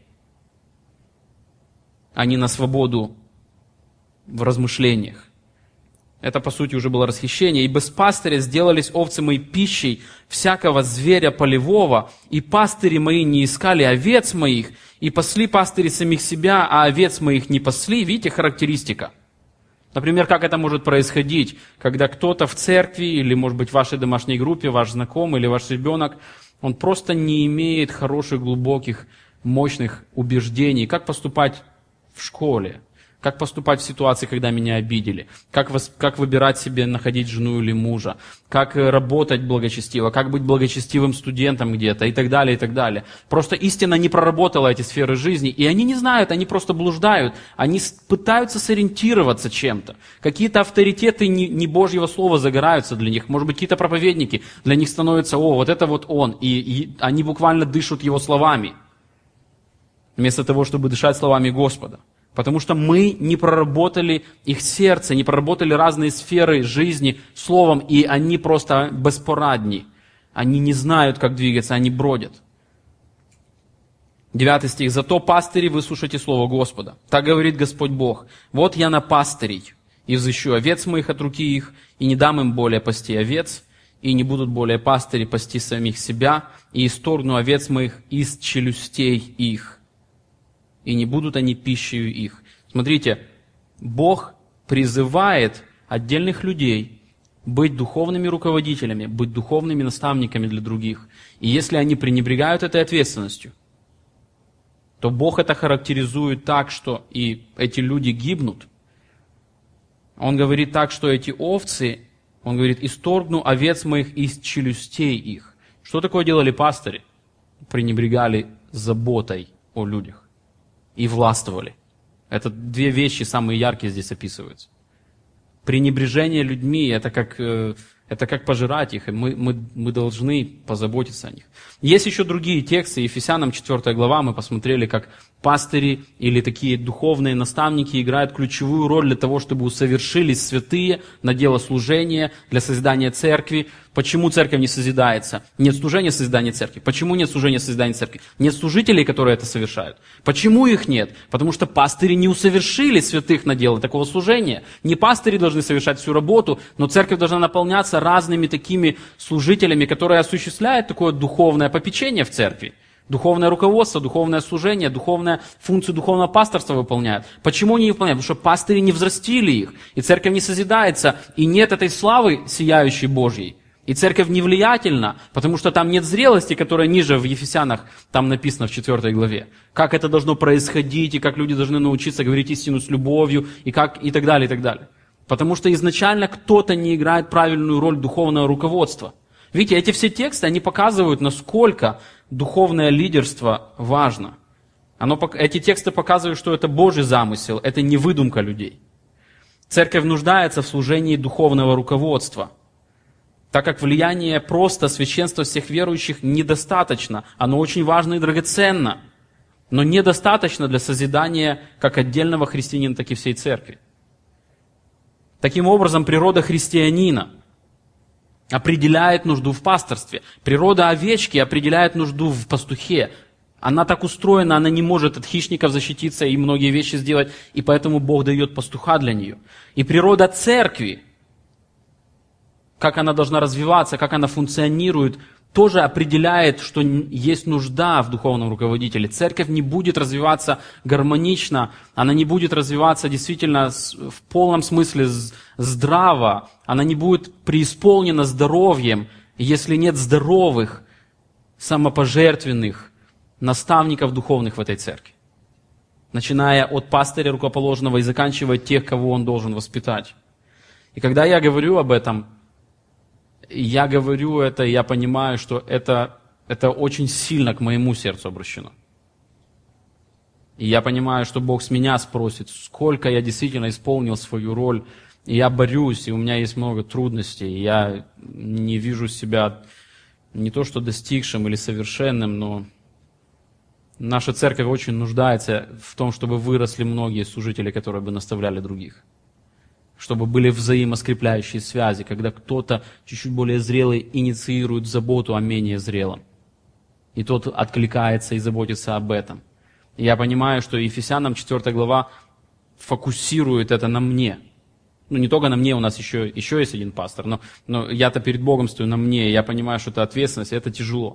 а не на свободу в размышлениях. Это, по сути, уже было расхищение. «И без пастыря сделались овцы мои пищей всякого зверя полевого, и пастыри мои не искали овец моих, и пасли пастыри самих себя, а овец моих не пасли». Видите, характеристика. Например, как это может происходить, когда кто-то в церкви, или, может быть, в вашей домашней группе, ваш знакомый или ваш ребенок, он просто не имеет хороших, глубоких, мощных убеждений, как поступать в школе. Как поступать в ситуации, когда меня обидели? Как выбирать себе, находить жену или мужа? Как работать благочестиво? Как быть благочестивым студентом где-то? И так далее, и так далее. Просто истина не проработала эти сферы жизни, и они не знают, они просто блуждают. Они пытаются сориентироваться чем-то. Какие-то авторитеты не Божьего слова загораются для них. Может быть, какие-то проповедники для них становятся, вот это вот он. И они буквально дышат его словами, вместо того, чтобы дышать словами Господа. Потому что мы не проработали их сердце, не проработали разные сферы жизни словом, и они просто беспорадни. Они не знают, как двигаться, они бродят. 9 стих. «Зато, пастыри, выслушайте слово Господа. Так говорит Господь Бог. Вот я на пастырей, и взыщу овец моих от руки их, и не дам им более пасти овец, и не будут более пастыри пасти самих себя, и исторгну овец моих из челюстей их. И не будут они пищею их». Смотрите, Бог призывает отдельных людей быть духовными руководителями, быть духовными наставниками для других. И если они пренебрегают этой ответственностью, то Бог это характеризует так, что и эти люди гибнут. Он говорит так, что эти овцы, он говорит, исторгну овец моих из челюстей их. Что такое делали пастыри? Пренебрегали заботой о людях и властвовали. Это две вещи самые яркие здесь описываются. Пренебрежение людьми это как пожирать их, и мы должны позаботиться о них. Есть еще другие тексты, Ефесянам 4 глава, мы посмотрели, как пастыри или такие духовные наставники играют ключевую роль для того, чтобы усовершились святые на дело служения, для созидания церкви. Почему церковь не созидается? Нет служения созидания церкви. Почему нет служения созидания церкви? Нет служителей, которые это совершают. Почему их нет? Потому что пастыри не усовершили святых на дело такого служения. Не пастыри должны совершать всю работу, но церковь должна наполняться разными такими служителями, которые осуществляют такое духовное попечение в церкви. Духовное руководство, духовное служение, функцию духовного пасторства выполняют. Почему они не выполняют? Потому что пастыри не взрастили их, и церковь не созидается, и нет этой славы сияющей Божьей. И церковь не влиятельна, потому что там нет зрелости, которая ниже в Ефесянах, там написано в 4 главе. Как это должно происходить, и как люди должны научиться говорить истину с любовью, и так далее, и так далее. Потому что изначально кто-то не играет правильную роль духовного руководства. Видите, эти все тексты, они показывают, насколько духовное лидерство важно. Эти тексты показывают, что это Божий замысел, это не выдумка людей. Церковь нуждается в служении духовного руководства, так как влияние просто священства всех верующих недостаточно. Оно очень важно и драгоценно, но недостаточно для созидания как отдельного христианина, так и всей церкви. Таким образом, природа христианина определяет нужду в пасторстве. Природа овечки определяет нужду в пастухе. Она так устроена, она не может от хищников защититься и многие вещи сделать, и поэтому Бог дает пастуха для нее. И природа церкви, как она должна развиваться, как она функционирует, тоже определяет, что есть нужда в духовном руководителе. Церковь не будет развиваться гармонично, она не будет развиваться действительно в полном смысле здраво, она не будет преисполнена здоровьем, если нет здоровых, самопожертвенных наставников духовных в этой церкви. Начиная от пастыря рукоположенного и заканчивая тех, кого он должен воспитать. И когда я говорю об этом, я говорю это, и я понимаю, что это очень сильно к моему сердцу обращено. И я понимаю, что Бог с меня спросит, сколько я действительно исполнил свою роль. И я борюсь, и у меня есть много трудностей. И я не вижу себя не то что достигшим или совершенным, но наша церковь очень нуждается в том, чтобы выросли многие служители, которые бы наставляли других. Чтобы были взаимоскрепляющие связи, когда кто-то чуть-чуть более зрелый инициирует заботу о менее зрелом. И тот откликается и заботится об этом. И я понимаю, что Ефесянам 4 глава фокусирует это на мне. Ну, не только на мне, у нас еще есть один пастор, но я-то перед Богом стою на мне, и я понимаю, что это ответственность, и это тяжело.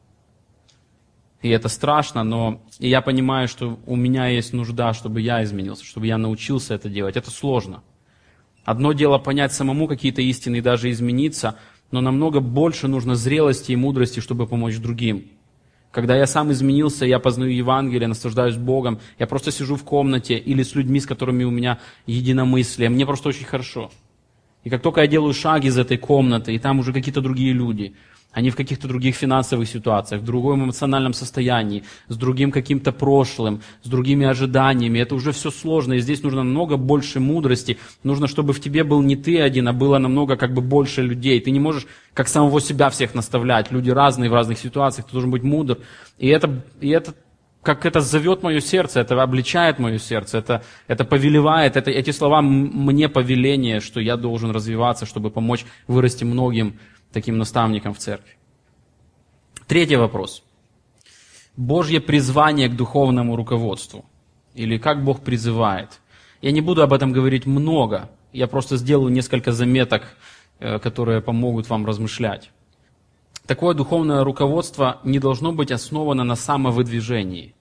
И это страшно, но я понимаю, что у меня есть нужда, чтобы я изменился, чтобы я научился это делать. Это сложно. Одно дело понять самому какие-то истины и даже измениться, но намного больше нужно зрелости и мудрости, чтобы помочь другим. Когда я сам изменился, я познаю Евангелие, наслаждаюсь Богом, я просто сижу в комнате или с людьми, с которыми у меня единомыслие, мне просто очень хорошо. И как только я делаю шаг из этой комнаты, и там уже какие-то другие люди, они в каких-то других финансовых ситуациях, в другом эмоциональном состоянии, с другим каким-то прошлым, с другими ожиданиями. Это уже все сложно, и здесь нужно намного больше мудрости. Нужно, чтобы в тебе был не ты один, а было намного больше людей. Ты не можешь как самого себя всех наставлять. Люди разные в разных ситуациях, ты должен быть мудр. И это как это зовет мое сердце, это обличает мое сердце, это повелевает, эти слова мне повеление, что я должен развиваться, чтобы помочь вырасти многим таким наставником в церкви. Третий вопрос. Божье призвание к духовному руководству. Или как Бог призывает. Я не буду об этом говорить много. Я просто сделаю несколько заметок, которые помогут вам размышлять. Такое духовное руководство не должно быть основано на самовыдвижении.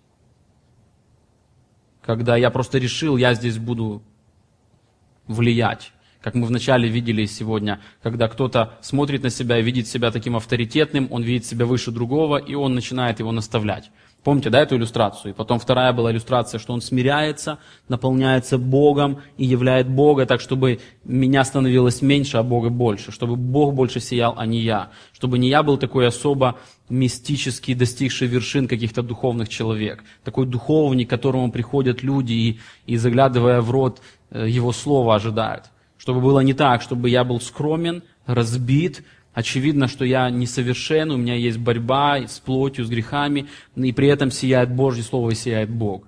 Когда я просто решил, я здесь буду влиять. Как мы вначале видели сегодня, когда кто-то смотрит на себя и видит себя таким авторитетным, он видит себя выше другого, и он начинает его наставлять. Помните, да, эту иллюстрацию? И потом вторая была иллюстрация, что он смиряется, наполняется Богом и являет Бога так, чтобы меня становилось меньше, а Бога больше. Чтобы Бог больше сиял, а не я. Чтобы не я был такой особо мистический, достигший вершин каких-то духовных человек. Такой духовник, к которому приходят люди и заглядывая в рот, его слова ожидают. Чтобы было не так, чтобы я был скромен, разбит. Очевидно, что я несовершен, у меня есть борьба с плотью, с грехами, и при этом сияет Божье Слово и сияет Бог.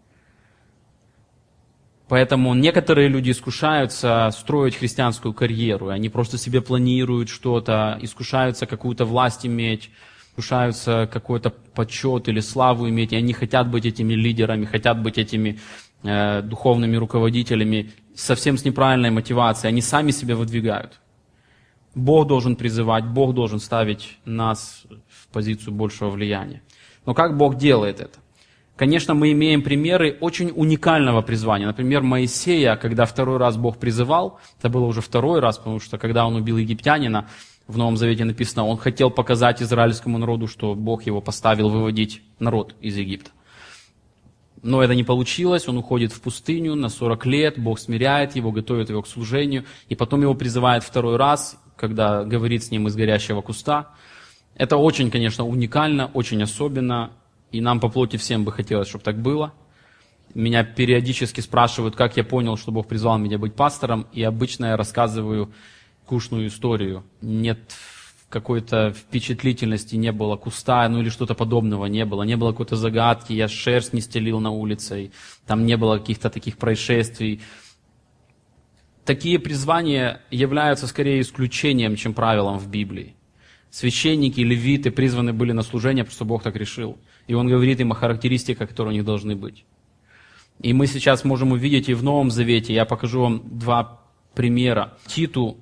Поэтому некоторые люди искушаются строить христианскую карьеру, они просто себе планируют что-то, искушаются какую-то власть иметь, искушаются какой-то почет или славу иметь, и они хотят быть этими лидерами, хотят быть этими духовными руководителями, совсем с неправильной мотивацией, они сами себя выдвигают. Бог должен призывать, Бог должен ставить нас в позицию большего влияния. Но как Бог делает это? Конечно, мы имеем примеры очень уникального призвания. Например, Моисея, когда второй раз Бог призывал, это было уже второй раз, потому что когда он убил египтянина, В Новом Завете написано, он хотел показать израильскому народу, что Бог его поставил выводить народ из Египта. Но это не получилось, он уходит в пустыню на 40 лет, Бог смиряет его, готовит его к служению, и потом его призывает второй раз, когда говорит с ним из горящего куста. Это очень, конечно, уникально, очень особенно, и нам по плоти всем бы хотелось, чтобы так было. Меня периодически спрашивают, как я понял, что Бог призвал меня быть пастором, и обычно я рассказываю скучную историю. Нет какой-то впечатлительности, не было куста, ну или что-то подобного не было. Не было какой-то загадки, я шерсть не стелил на улице, и там не было каких-то таких происшествий. Такие призвания являются скорее исключением, чем правилом в Библии. Священники, левиты призваны были на служение, потому что Бог так решил. И Он говорит им о характеристиках, которые у них должны быть. И мы сейчас можем увидеть и в Новом Завете, я покажу вам два примера. Титу,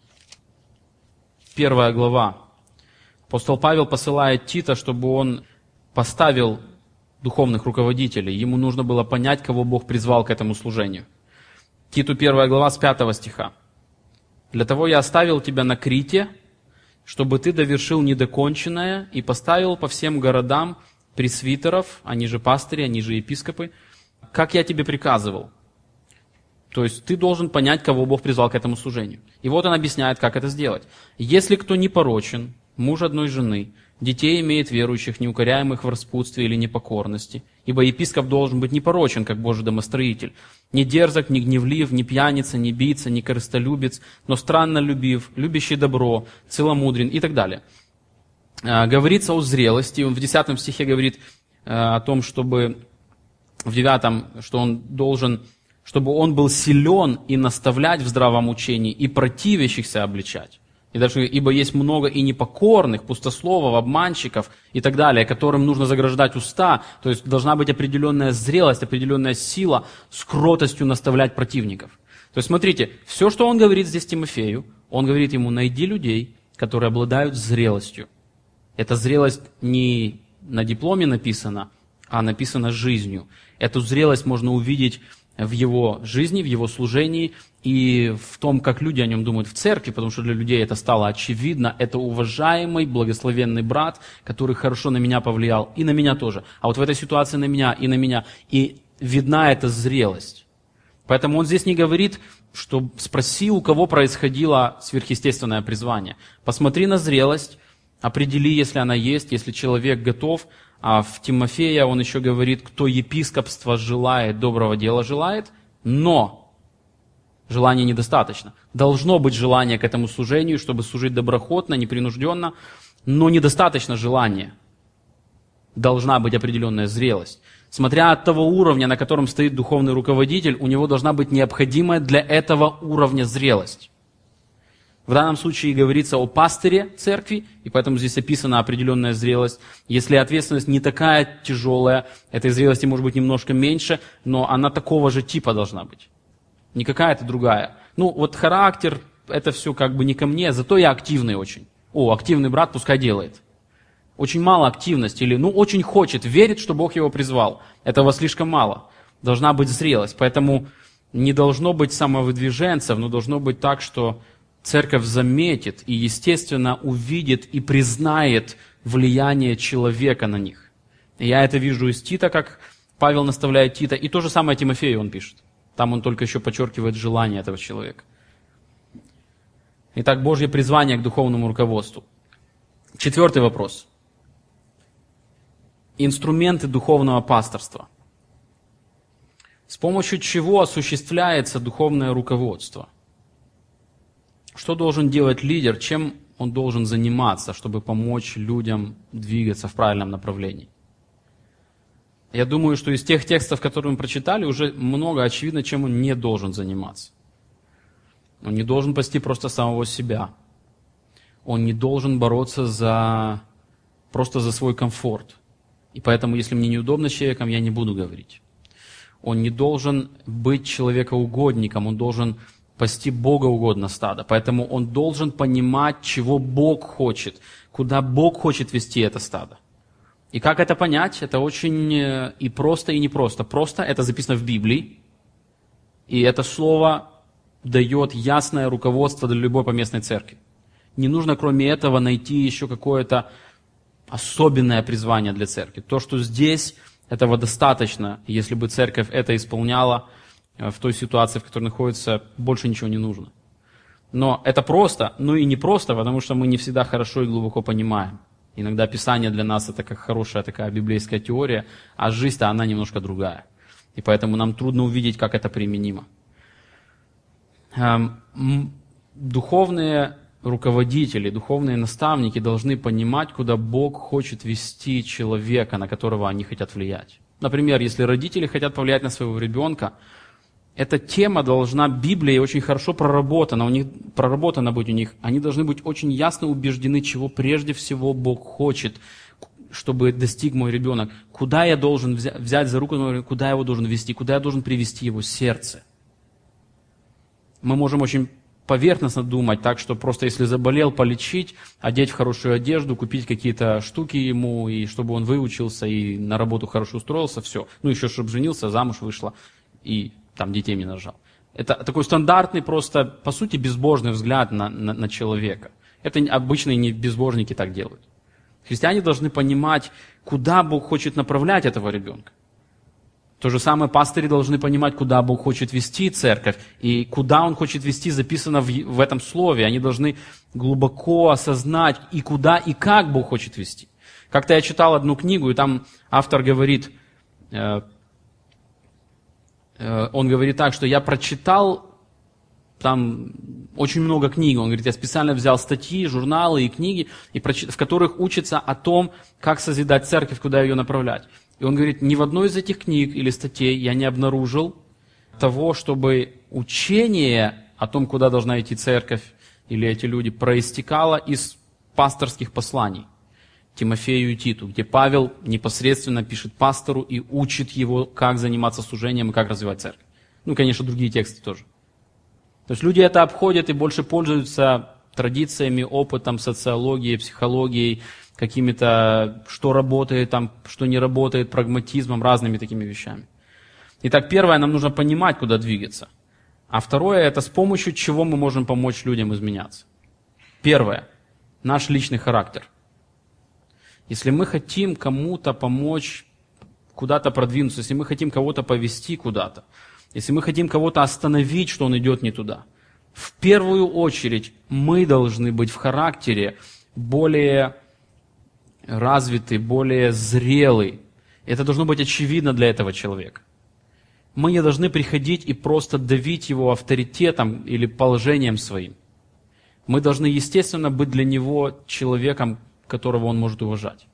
1 глава. Апостол Павел посылает Тита, чтобы он поставил духовных руководителей. Ему нужно было понять, кого Бог призвал к этому служению. Титу 1 глава с 5 стиха. «Для того я оставил тебя на Крите, чтобы ты довершил недоконченное и поставил по всем городам пресвитеров, они же пастыри, они же епископы, как я тебе приказывал». То есть ты должен понять, кого Бог призвал к этому служению. И вот он объясняет, как это сделать. «Если кто непорочен, муж одной жены, детей имеет верующих, неукоряемых в распутстве или непокорности, ибо епископ должен быть непорочен, как Божий домостроитель, не дерзок, не гневлив, не пьяница, не бийца, не корыстолюбец, но странно любив, любящий добро, целомудрен» и так далее. Говорится о зрелости. Он в 10 стихе говорит о том, чтобы в 9, что он должен, чтобы он был силен и наставлять в здравом учении, и противящихся обличать. И дальше, ибо есть много и непокорных, пустословов, обманщиков и так далее, которым нужно заграждать уста. То есть должна быть определенная зрелость, определенная сила с кротостью наставлять противников. То есть смотрите, все, что он говорит здесь Тимофею, он говорит ему, найди людей, которые обладают зрелостью. Эта зрелость не на дипломе написана, а написана жизнью. Эту зрелость можно увидеть в его жизни, в его служении и в том, как люди о нем думают в церкви, потому что для людей это стало очевидно. Это уважаемый, благословенный брат, который хорошо на меня повлиял, и на меня тоже. А вот в этой ситуации на меня. И видна эта зрелость. Поэтому он здесь не говорит, что спроси, у кого происходило сверхъестественное призвание. Посмотри на зрелость, определи, если она есть, если человек готов. А в Тимофея он еще говорит, кто епископство желает, доброго дела желает, но желания недостаточно. Должно быть желание к этому служению, чтобы служить доброхотно, непринужденно, но недостаточно желания. Должна быть определенная зрелость. Смотря от того уровня, на котором стоит духовный руководитель, у него должна быть необходимая для этого уровня зрелость. В данном случае говорится о пастыре церкви, и поэтому здесь описана определенная зрелость. Если ответственность не такая тяжелая, этой зрелости может быть немножко меньше, но она такого же типа должна быть. Не какая-то другая. Ну, вот характер, это все как бы не ко мне, зато я активный очень. О, активный брат пускай делает. Очень мало активности, или очень хочет, верит, что Бог его призвал. Этого слишком мало. Должна быть зрелость. Поэтому не должно быть самовыдвиженцев, но должно быть так, что церковь заметит и, естественно, увидит и признает влияние человека на них. И я это вижу из Тита, как Павел наставляет Тита, и то же самое Тимофею он пишет. Там он только еще подчеркивает желание этого человека. Итак, Божье призвание к духовному руководству. 4 вопрос. Инструменты духовного пасторства. С помощью чего осуществляется духовное руководство? Что должен делать лидер, чем он должен заниматься, чтобы помочь людям двигаться в правильном направлении? Я думаю, что из тех текстов, которые мы прочитали, уже много очевидно, чем он не должен заниматься. Он не должен пасти просто самого себя. Он не должен бороться просто за свой комфорт. И поэтому, если мне неудобно с человеком, я не буду говорить. Он не должен быть человекоугодником, он должен пасти богоугодно стадо. Поэтому он должен понимать, чего Бог хочет, куда Бог хочет вести это стадо. И как это понять? Это очень и просто, и непросто. Просто это записано в Библии, и это слово дает ясное руководство для любой поместной церкви. Не нужно кроме этого найти еще какое-то особенное призвание для церкви. То, что здесь, этого достаточно. Если бы церковь это исполняла в той ситуации, в которой находится, больше ничего не нужно. Но это просто, и не просто, потому что мы не всегда хорошо и глубоко понимаем. Иногда Писание для нас это как хорошая такая библейская теория, а жизнь-то она немножко другая. И поэтому нам трудно увидеть, как это применимо. Духовные руководители, духовные наставники должны понимать, куда Бог хочет вести человека, на которого они хотят влиять. Например, если родители хотят повлиять на своего ребенка, эта тема должна Библией очень хорошо проработана быть у них. Они должны быть очень ясно убеждены, чего прежде всего Бог хочет, чтобы достиг мой ребенок. Куда я должен взять за руку, куда я его должен вести, куда я должен привести его сердце. Мы можем очень поверхностно думать, так что просто если заболел, полечить, одеть в хорошую одежду, купить какие-то штуки ему, и чтобы он выучился и на работу хорошо устроился, все. Еще чтобы женился, замуж вышла и там детей не нажал. Это такой стандартный просто, по сути, безбожный взгляд на человека. Это обычные не безбожники так делают. Христиане должны понимать, куда Бог хочет направлять этого ребенка. То же самое пастыри должны понимать, куда Бог хочет вести церковь, и куда Он хочет вести, записано в этом слове. Они должны глубоко осознать, и куда, и как Бог хочет вести. Как-то я читал одну книгу, и там автор говорит, он говорит так, что я прочитал там очень много книг. Он говорит, я специально взял статьи, журналы и книги, в которых учатся о том, как созидать церковь, куда ее направлять. И он говорит, ни в одной из этих книг или статей я не обнаружил того, чтобы учение о том, куда должна идти церковь или эти люди, проистекало из пасторских посланий Тимофею и Титу, где Павел непосредственно пишет пастору и учит его, как заниматься служением и как развивать церковь. Конечно, другие тексты тоже. То есть люди это обходят и больше пользуются традициями, опытом, социологией, психологией, какими-то, что работает, что не работает, прагматизмом, разными такими вещами. Итак, первое, нам нужно понимать, куда двигаться. А второе, это с помощью чего мы можем помочь людям изменяться. Первое, наш личный характер. Если мы хотим кому-то помочь куда-то продвинуться, если мы хотим кого-то повести куда-то, если мы хотим кого-то остановить, что он идет не туда, в первую очередь мы должны быть в характере более развитый, более зрелый. Это должно быть очевидно для этого человека. Мы не должны приходить и просто давить его авторитетом или положением своим. Мы должны, естественно, быть для него человеком, которого он может уважать.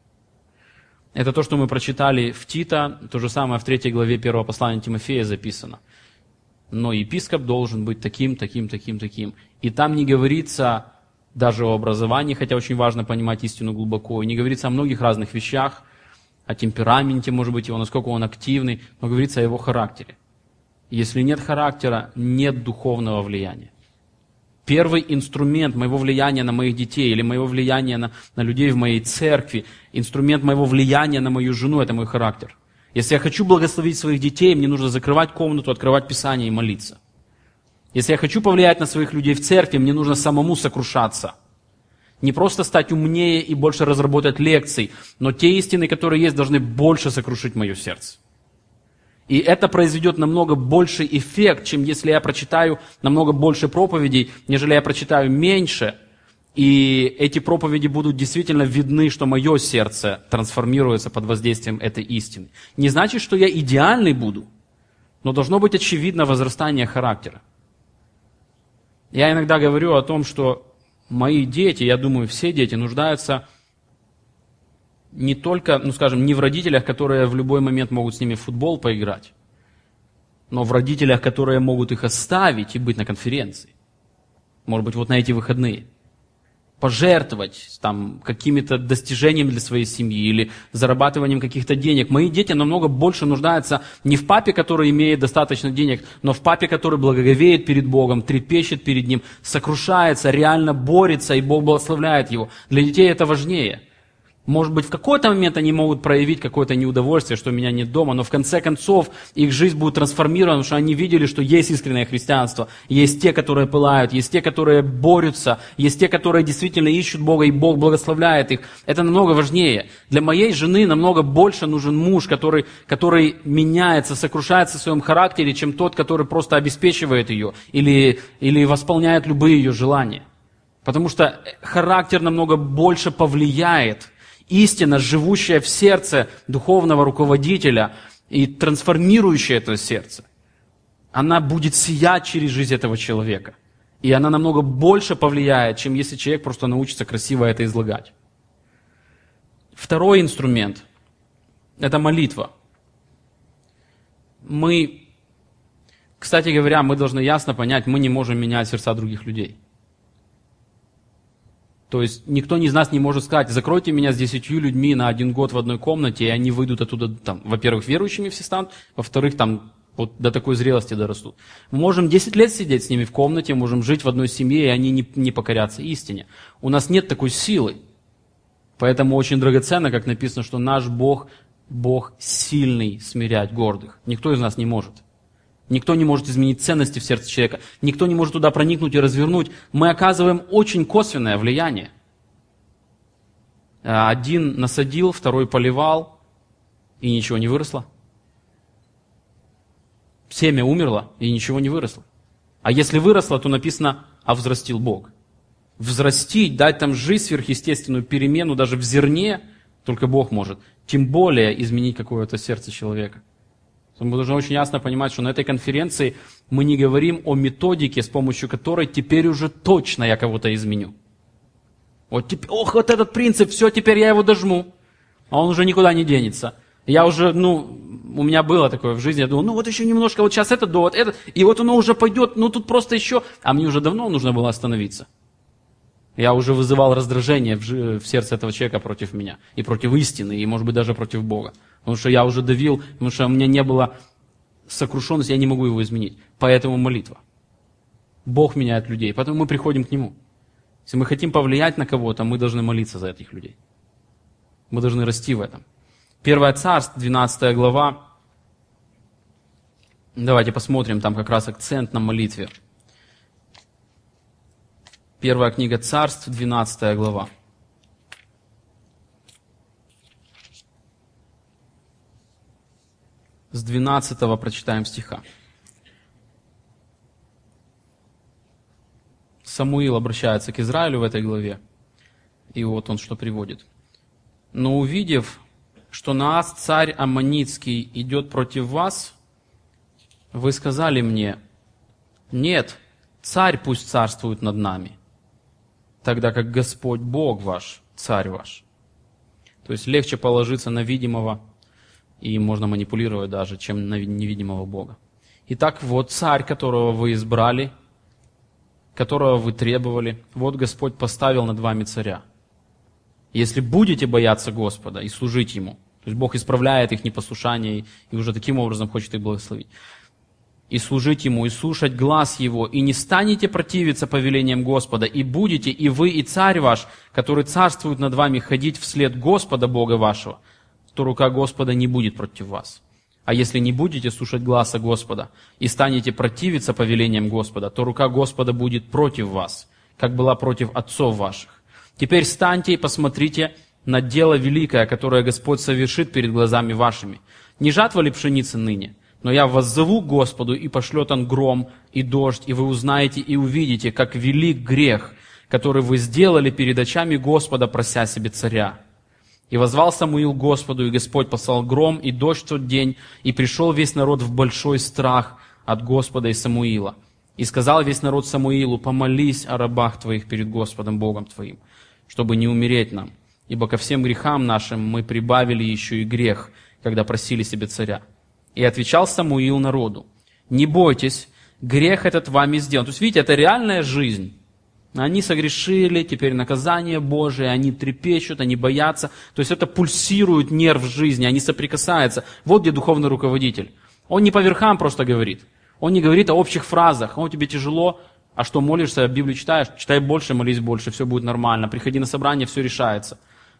Это то, что мы прочитали в Тита, то же самое в 3 главе 1 послания Тимофея записано. Но епископ должен быть таким, таким, таким, таким. И там не говорится даже о образовании, хотя очень важно понимать истину глубоко, и не говорится о многих разных вещах, о темпераменте, может быть, его, насколько он активный, но говорится о его характере. Если нет характера, нет духовного влияния. Первый инструмент моего влияния на моих детей или моего влияния на людей в моей церкви, инструмент моего влияния на мою жену – это мой характер. Если я хочу благословить своих детей, мне нужно закрывать комнату, открывать Писание и молиться. Если я хочу повлиять на своих людей в церкви, мне нужно самому сокрушаться. Не просто стать умнее и больше разработать лекций, но те истины, которые есть, должны больше сокрушить мое сердце. И это произведет намного больший эффект, чем если я прочитаю намного больше проповедей, нежели я прочитаю меньше, и эти проповеди будут действительно видны, что мое сердце трансформируется под воздействием этой истины. Не значит, что я идеальный буду, но должно быть очевидно возрастание характера. Я иногда говорю о том, что мои дети, я думаю, все дети нуждаются не только, не в родителях, которые в любой момент могут с ними в футбол поиграть, но в родителях, которые могут их оставить и быть на конференции. Может быть, вот на эти выходные. Пожертвовать какими-то достижениями для своей семьи или зарабатыванием каких-то денег. Мои дети намного больше нуждаются не в папе, который имеет достаточно денег, но в папе, который благоговеет перед Богом, трепещет перед Ним, сокрушается, реально борется, и Бог благословляет его. Для детей это важнее. Может быть, в какой-то момент они могут проявить какое-то неудовольствие, что меня нет дома, но в конце концов их жизнь будет трансформирована, потому что они видели, что есть искреннее христианство, есть те, которые пылают, есть те, которые борются, есть те, которые действительно ищут Бога, и Бог благословляет их. Это намного важнее. Для моей жены намного больше нужен муж, который меняется, сокрушается в своем характере, чем тот, который просто обеспечивает ее или восполняет любые ее желания. Потому что характер намного больше повлияет. Истина, живущая в сердце духовного руководителя и трансформирующая это сердце, она будет сиять через жизнь этого человека. И она намного больше повлияет, чем если человек просто научится красиво это излагать. Второй инструмент – это молитва. Кстати говоря, мы должны ясно понять, мы не можем менять сердца других людей. То есть никто из нас не может сказать: закройте меня с 10 людьми на 1 год в одной комнате, и они выйдут оттуда, во-первых, верующими все станут, во-вторых, вот до такой зрелости дорастут. Мы можем 10 лет сидеть с ними в комнате, можем жить в одной семье, и они не покорятся истине. У нас нет такой силы. Поэтому очень драгоценно, как написано, что наш Бог сильный смирять гордых. Никто из нас не может. Никто не может изменить ценности в сердце человека. Никто не может туда проникнуть и развернуть. Мы оказываем очень косвенное влияние. Один насадил, второй поливал, и ничего не выросло. Семя умерло, и ничего не выросло. А если выросло, то написано: «а взрастил Бог». Взрастить, дать там жизнь, сверхъестественную перемену даже в зерне только Бог может. Тем более изменить какое-то сердце человека. Мы должны очень ясно понимать, что на этой конференции мы не говорим о методике, с помощью которой теперь уже точно я кого-то изменю. Вот этот принцип, все, теперь я его дожму, а он уже никуда не денется. Я уже, у меня было такое в жизни, я думал, вот еще немножко, вот сейчас это довод, это, и вот оно уже пойдет, тут просто еще, а мне уже давно нужно было остановиться. Я уже вызывал раздражение в сердце этого человека против меня, и против истины, и, может быть, даже против Бога. Потому что я уже давил, потому что у меня не было сокрушенности, я не могу его изменить. Поэтому молитва. Бог меняет людей, поэтому мы приходим к Нему. Если мы хотим повлиять на кого-то, мы должны молиться за этих людей. Мы должны расти в этом. 1 Царств, 12 глава. Давайте посмотрим, там как раз акцент на молитве. Первая книга Царств, 12 глава. С 12 прочитаем стиха. Самуил обращается к Израилю в этой главе. И вот он что приводит. «Но увидев, что Наас, царь Аммонитский, идет против вас, вы сказали мне: нет, царь пусть царствует над нами, тогда как Господь Бог ваш, царь ваш». То есть легче положиться на видимого, и можно манипулировать даже, чем на невидимого Бога. Итак, вот царь, которого вы избрали, которого вы требовали, вот Господь поставил над вами царя. Если будете бояться Господа и служить Ему, то есть Бог исправляет их непослушание и уже таким образом хочет их благословить, и служить Ему, и слушать глас Его, и не станете противиться повелениям Господа, и будете и вы, и царь ваш, который царствует над вами, ходить вслед Господа Бога вашего, то рука Господа не будет против вас. А если не будете слушать гласа Господа и станете противиться повелениям Господа, то рука Господа будет против вас, как была против отцов ваших. Теперь встаньте и посмотрите на дело великое, которое Господь совершит перед глазами вашими. Не жатва ли пшеницы ныне? Но я воззову к Господу, и пошлет Он гром и дождь, и вы узнаете и увидите, как велик грех, который вы сделали перед очами Господа, прося себе царя. И воззвал Самуил к Господу, и Господь послал гром и дождь в тот день, и пришел весь народ в большой страх от Господа и Самуила. И сказал весь народ Самуилу: помолись о рабах твоих перед Господом Богом твоим, чтобы не умереть нам, ибо ко всем грехам нашим мы прибавили еще и грех, когда просили себе царя. И отвечал Самуил народу: не бойтесь, грех этот вами сделан. То есть, видите, это реальная жизнь. Они согрешили, теперь наказание Божие, они трепещут, они боятся. То есть это пульсирует нерв жизни, они соприкасаются. Вот где духовный руководитель. Он не по верхам просто говорит. Он не говорит о общих фразах. Тебе тяжело, а что, молишься, Библию читаешь? Читай больше, молись больше, все будет нормально. Приходи на собрание, все решается.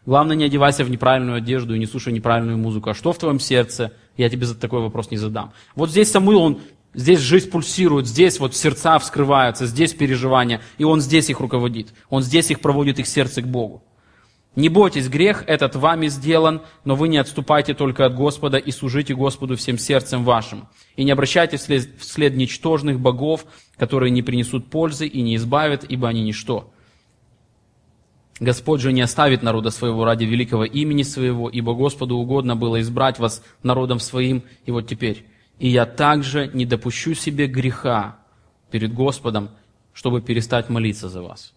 Главное, не одевайся в неправильную одежду и не слушай неправильную музыку. А что в твоем сердце? Я тебе такой вопрос не задам. Вот здесь Самуил, здесь жизнь пульсирует, здесь вот сердца вскрываются, здесь переживания, и он здесь их руководит. Он здесь их проводит, их сердце к Богу. Не бойтесь, грех этот вами сделан, но вы не отступайте только от Господа и служите Господу всем сердцем вашим. И не обращайтесь вслед ничтожных богов, которые не принесут пользы и не избавят, ибо они ничто. Господь же не оставит народа своего ради великого имени своего, ибо Господу угодно было избрать вас народом своим, и вот теперь. И я также не допущу себе греха перед Господом, чтобы перестать молиться за вас.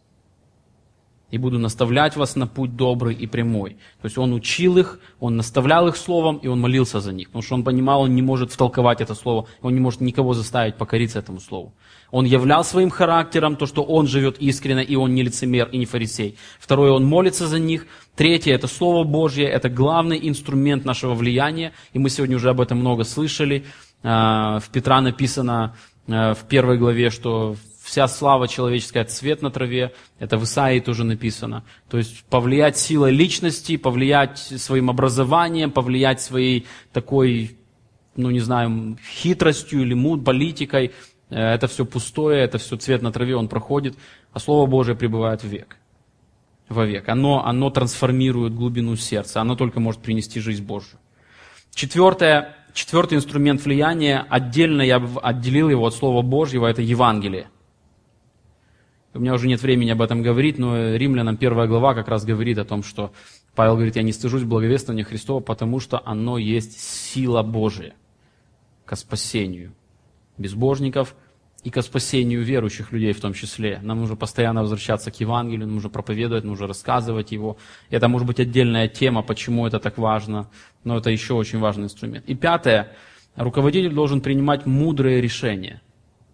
И буду наставлять вас на путь добрый и прямой. То есть он учил их, он наставлял их словом, и он молился за них. Потому что он понимал, он не может втолковать это слово, он не может никого заставить покориться этому слову. Он являл своим характером то, что он живет искренне, и он не лицемер, и не фарисей. Второе, он молится за них. Третье, это Слово Божье, это главный инструмент нашего влияния. И мы сегодня уже об этом много слышали. В Петра написано в 1 главе, что вся слава человеческая – это цвет на траве. Это в Исаии тоже написано. То есть повлиять силой личности, повлиять своим образованием, повлиять своей такой, хитростью или политикой. Это все пустое, это все цвет на траве, он проходит, а Слово Божие пребывает вовек. Оно трансформирует глубину сердца, оно только может принести жизнь Божью. Четвертый инструмент влияния, отдельно я отделил его от Слова Божьего, это Евангелие. У меня уже нет времени об этом говорить, но Римлянам 1 глава как раз говорит о том, что Павел говорит, я не стыжусь благовествования Христова, потому что оно есть сила Божия ко спасению безбожников и ко спасению верующих людей в том числе. Нам нужно постоянно возвращаться к Евангелию, нам нужно проповедовать, нужно рассказывать его. Это может быть отдельная тема, почему это так важно, но это еще очень важный инструмент. И пятое, руководитель должен принимать мудрые решения,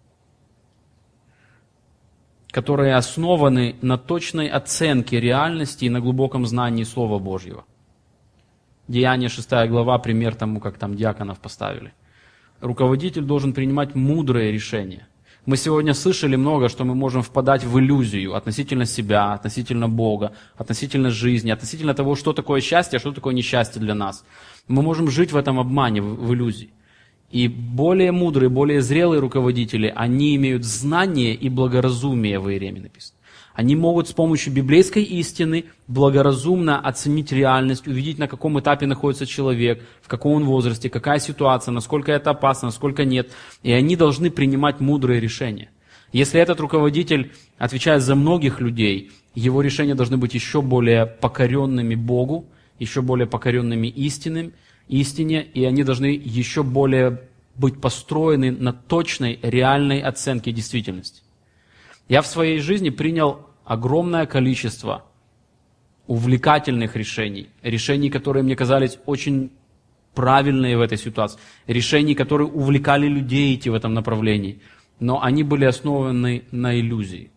которые основаны на точной оценке реальности и на глубоком знании Слова Божьего. Деяния 6 глава, пример тому, как там диаконов поставили. Руководитель должен принимать мудрые решения. Мы сегодня слышали много, что мы можем впадать в иллюзию относительно себя, относительно Бога, относительно жизни, относительно того, что такое счастье, а что такое несчастье для нас. Мы можем жить в этом обмане, в иллюзии. И более мудрые, более зрелые руководители, они имеют знание и благоразумие, в Иеремии написано. Они могут с помощью библейской истины благоразумно оценить реальность, увидеть, на каком этапе находится человек, в каком он возрасте, какая ситуация, насколько это опасно, насколько нет. И они должны принимать мудрые решения. Если этот руководитель отвечает за многих людей, его решения должны быть еще более покоренными Богу, еще более покоренными истине, и они должны еще более быть построены на точной, реальной оценке действительности. Я в своей жизни принял огромное количество увлекательных решений, которые мне казались очень правильные в этой ситуации, решений, которые увлекали людей идти в этом направлении, но они были основаны на иллюзии.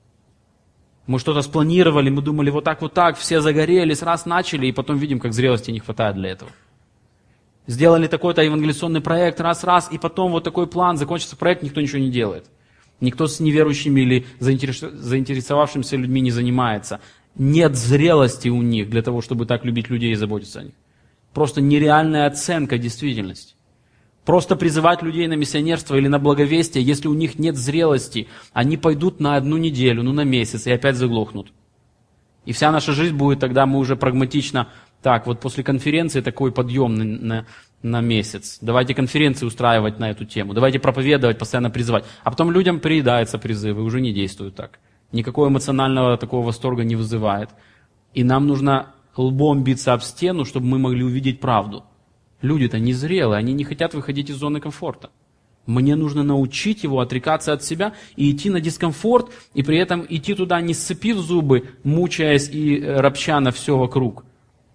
Мы что-то спланировали, мы думали вот так, все загорелись, раз начали, и потом видим, как зрелости не хватает для этого. Сделали такой-то евангелиционный проект, раз, и потом вот такой план, закончится проект, никто ничего не делает. Никто с неверующими или заинтересовавшимися людьми не занимается. Нет зрелости у них для того, чтобы так любить людей и заботиться о них. Просто нереальная оценка действительности. Просто призывать людей на миссионерство или на благовестие, если у них нет зрелости, они пойдут на 1 неделю, на месяц и опять заглохнут. И вся наша жизнь будет тогда, мы уже прагматично, так, вот после конференции такой подъем на месяц. Давайте конференции устраивать на эту тему. Давайте проповедовать, постоянно призывать. А потом людям приедаются призывы, уже не действуют так. Никакого эмоционального такого восторга не вызывает. И нам нужно лбом биться об стену, чтобы мы могли увидеть правду. Люди-то незрелые, они не хотят выходить из зоны комфорта. Мне нужно научить его отрекаться от себя и идти на дискомфорт, и при этом идти туда, не сцепив зубы, мучаясь и ропща на все вокруг,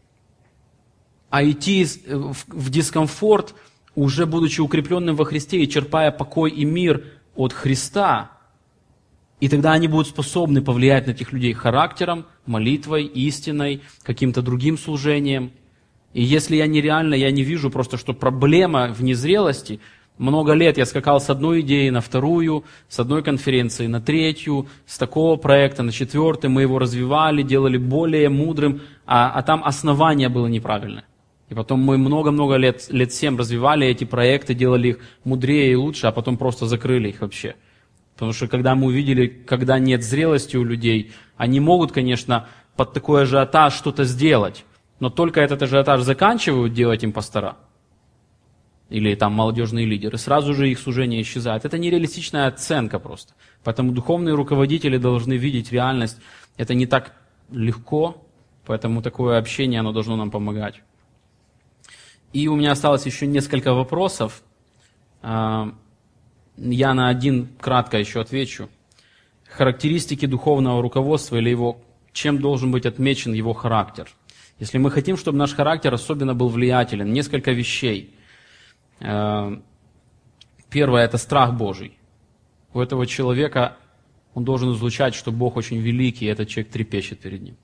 а идти в дискомфорт, уже будучи укрепленным во Христе и черпая покой и мир от Христа. И тогда они будут способны повлиять на этих людей характером, молитвой, истиной, каким-то другим служением. И если я не вижу просто, что проблема в незрелости, Много лет я скакал с одной идеи на вторую, с одной конференции на третью, с такого проекта на четвертый. Мы его развивали, делали более мудрым, а там основание было неправильное. И потом мы много-много лет 7 развивали эти проекты, делали их мудрее и лучше, а потом просто закрыли их вообще. Потому что когда мы увидели, когда нет зрелости у людей, они могут, конечно, под такой ажиотаж что-то сделать, но только этот ажиотаж заканчивают делать им пастора или там молодежные лидеры, сразу же их служение исчезает. Это нереалистичная оценка просто. Поэтому духовные руководители должны видеть реальность. Это не так легко, поэтому такое общение, оно должно нам помогать. И у меня осталось еще несколько вопросов. Я на один кратко еще отвечу. Характеристики духовного руководства или его, чем должен быть отмечен его характер. Если мы хотим, чтобы наш характер особенно был влиятелен, несколько вещей. Первое – это страх Божий. У этого человека он должен излучать, что Бог очень великий, и этот человек трепещет перед ним.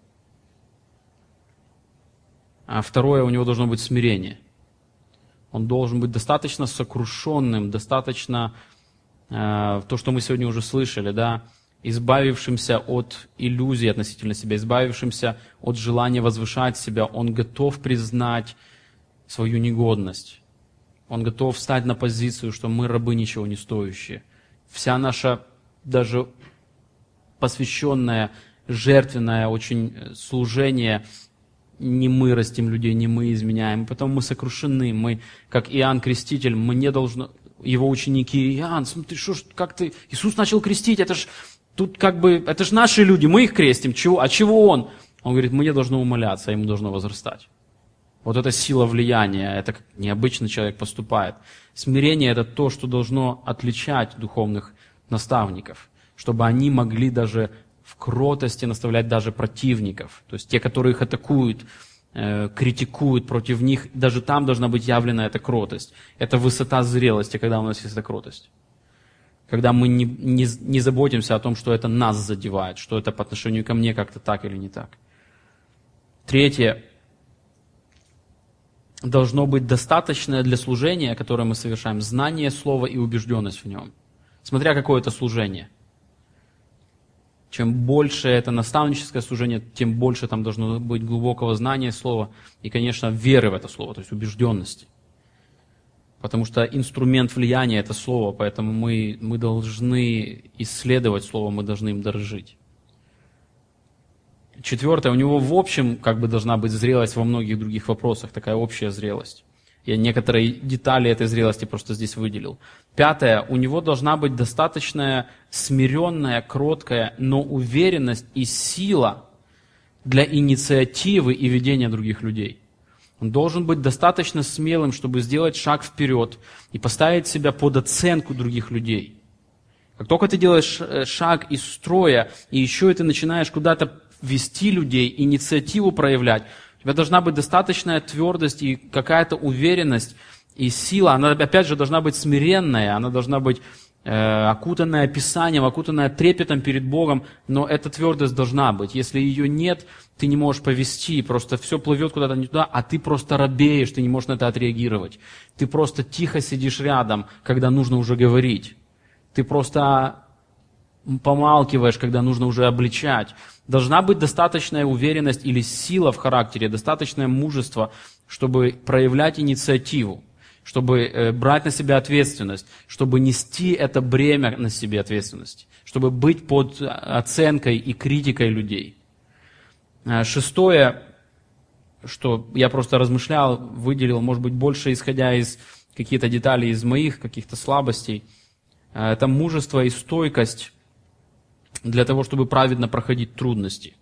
А второе – у него должно быть смирение. Он должен быть достаточно сокрушенным, достаточно, то, что мы сегодня уже слышали, да, избавившимся от иллюзий относительно себя, избавившимся от желания возвышать себя. Он готов признать свою негодность. Он готов встать на позицию, что мы рабы ничего не стоящие. Вся наша даже посвященное, жертвенное очень служение, не мы растим людей, не мы изменяем. Потом мы сокрушены, мы, как Иоанн Креститель, мы не должны, его ученики, Иоанн, смотри, как ты, Иисус начал крестить, это ж тут как бы, это ж наши люди, мы их крестим, чего, а чего он? Он говорит, мы не должны умоляться, а ему должно возрастать. Вот эта сила влияния, это как необычно человек поступает. Смирение – это то, что должно отличать духовных наставников, чтобы они могли даже в кротости наставлять даже противников. То есть те, которые их атакуют, критикуют против них, даже там должна быть явлена эта кротость. Это высота зрелости, когда у нас есть эта кротость. Когда мы не заботимся о том, что это нас задевает, что это по отношению ко мне как-то так или не так. Третье. Должно быть достаточное для служения, которое мы совершаем, знание слова и убежденность в нем. Смотря какое это служение. Чем больше это наставническое служение, тем больше там должно быть глубокого знания слова и, конечно, веры в это слово, то есть убежденности. Потому что инструмент влияния – это слово, поэтому мы должны исследовать слово, мы должны им дорожить. Четвертое, у него в общем как бы должна быть зрелость во многих других вопросах, такая общая зрелость. Я некоторые детали этой зрелости просто здесь выделил. Пятое, у него должна быть достаточная смиренная, кроткая, но уверенность и сила для инициативы и ведения других людей. Он должен быть достаточно смелым, чтобы сделать шаг вперед и поставить себя под оценку других людей. Как только ты делаешь шаг из строя, и еще и ты начинаешь куда-то вести людей, инициативу проявлять, у тебя должна быть достаточная твердость и какая-то уверенность и сила. Она, опять же, должна быть смиренная, она должна быть окутанная Писанием, окутанная трепетом перед Богом, но эта твердость должна быть. Если ее нет, ты не можешь повести, просто все плывет куда-то не туда, а ты просто робеешь, ты не можешь на это отреагировать. Ты просто тихо сидишь рядом, когда нужно уже говорить. Ты просто помалкиваешь, когда нужно уже обличать. Должна быть достаточная уверенность или сила в характере, достаточное мужество, чтобы проявлять инициативу, чтобы брать на себя ответственность, чтобы нести это бремя на себе ответственности, чтобы быть под оценкой и критикой людей. Шестое, что я просто размышлял, выделил, может быть, больше исходя из каких-то деталей, из моих каких-то слабостей, это мужество и стойкость для того, чтобы праведно проходить трудности.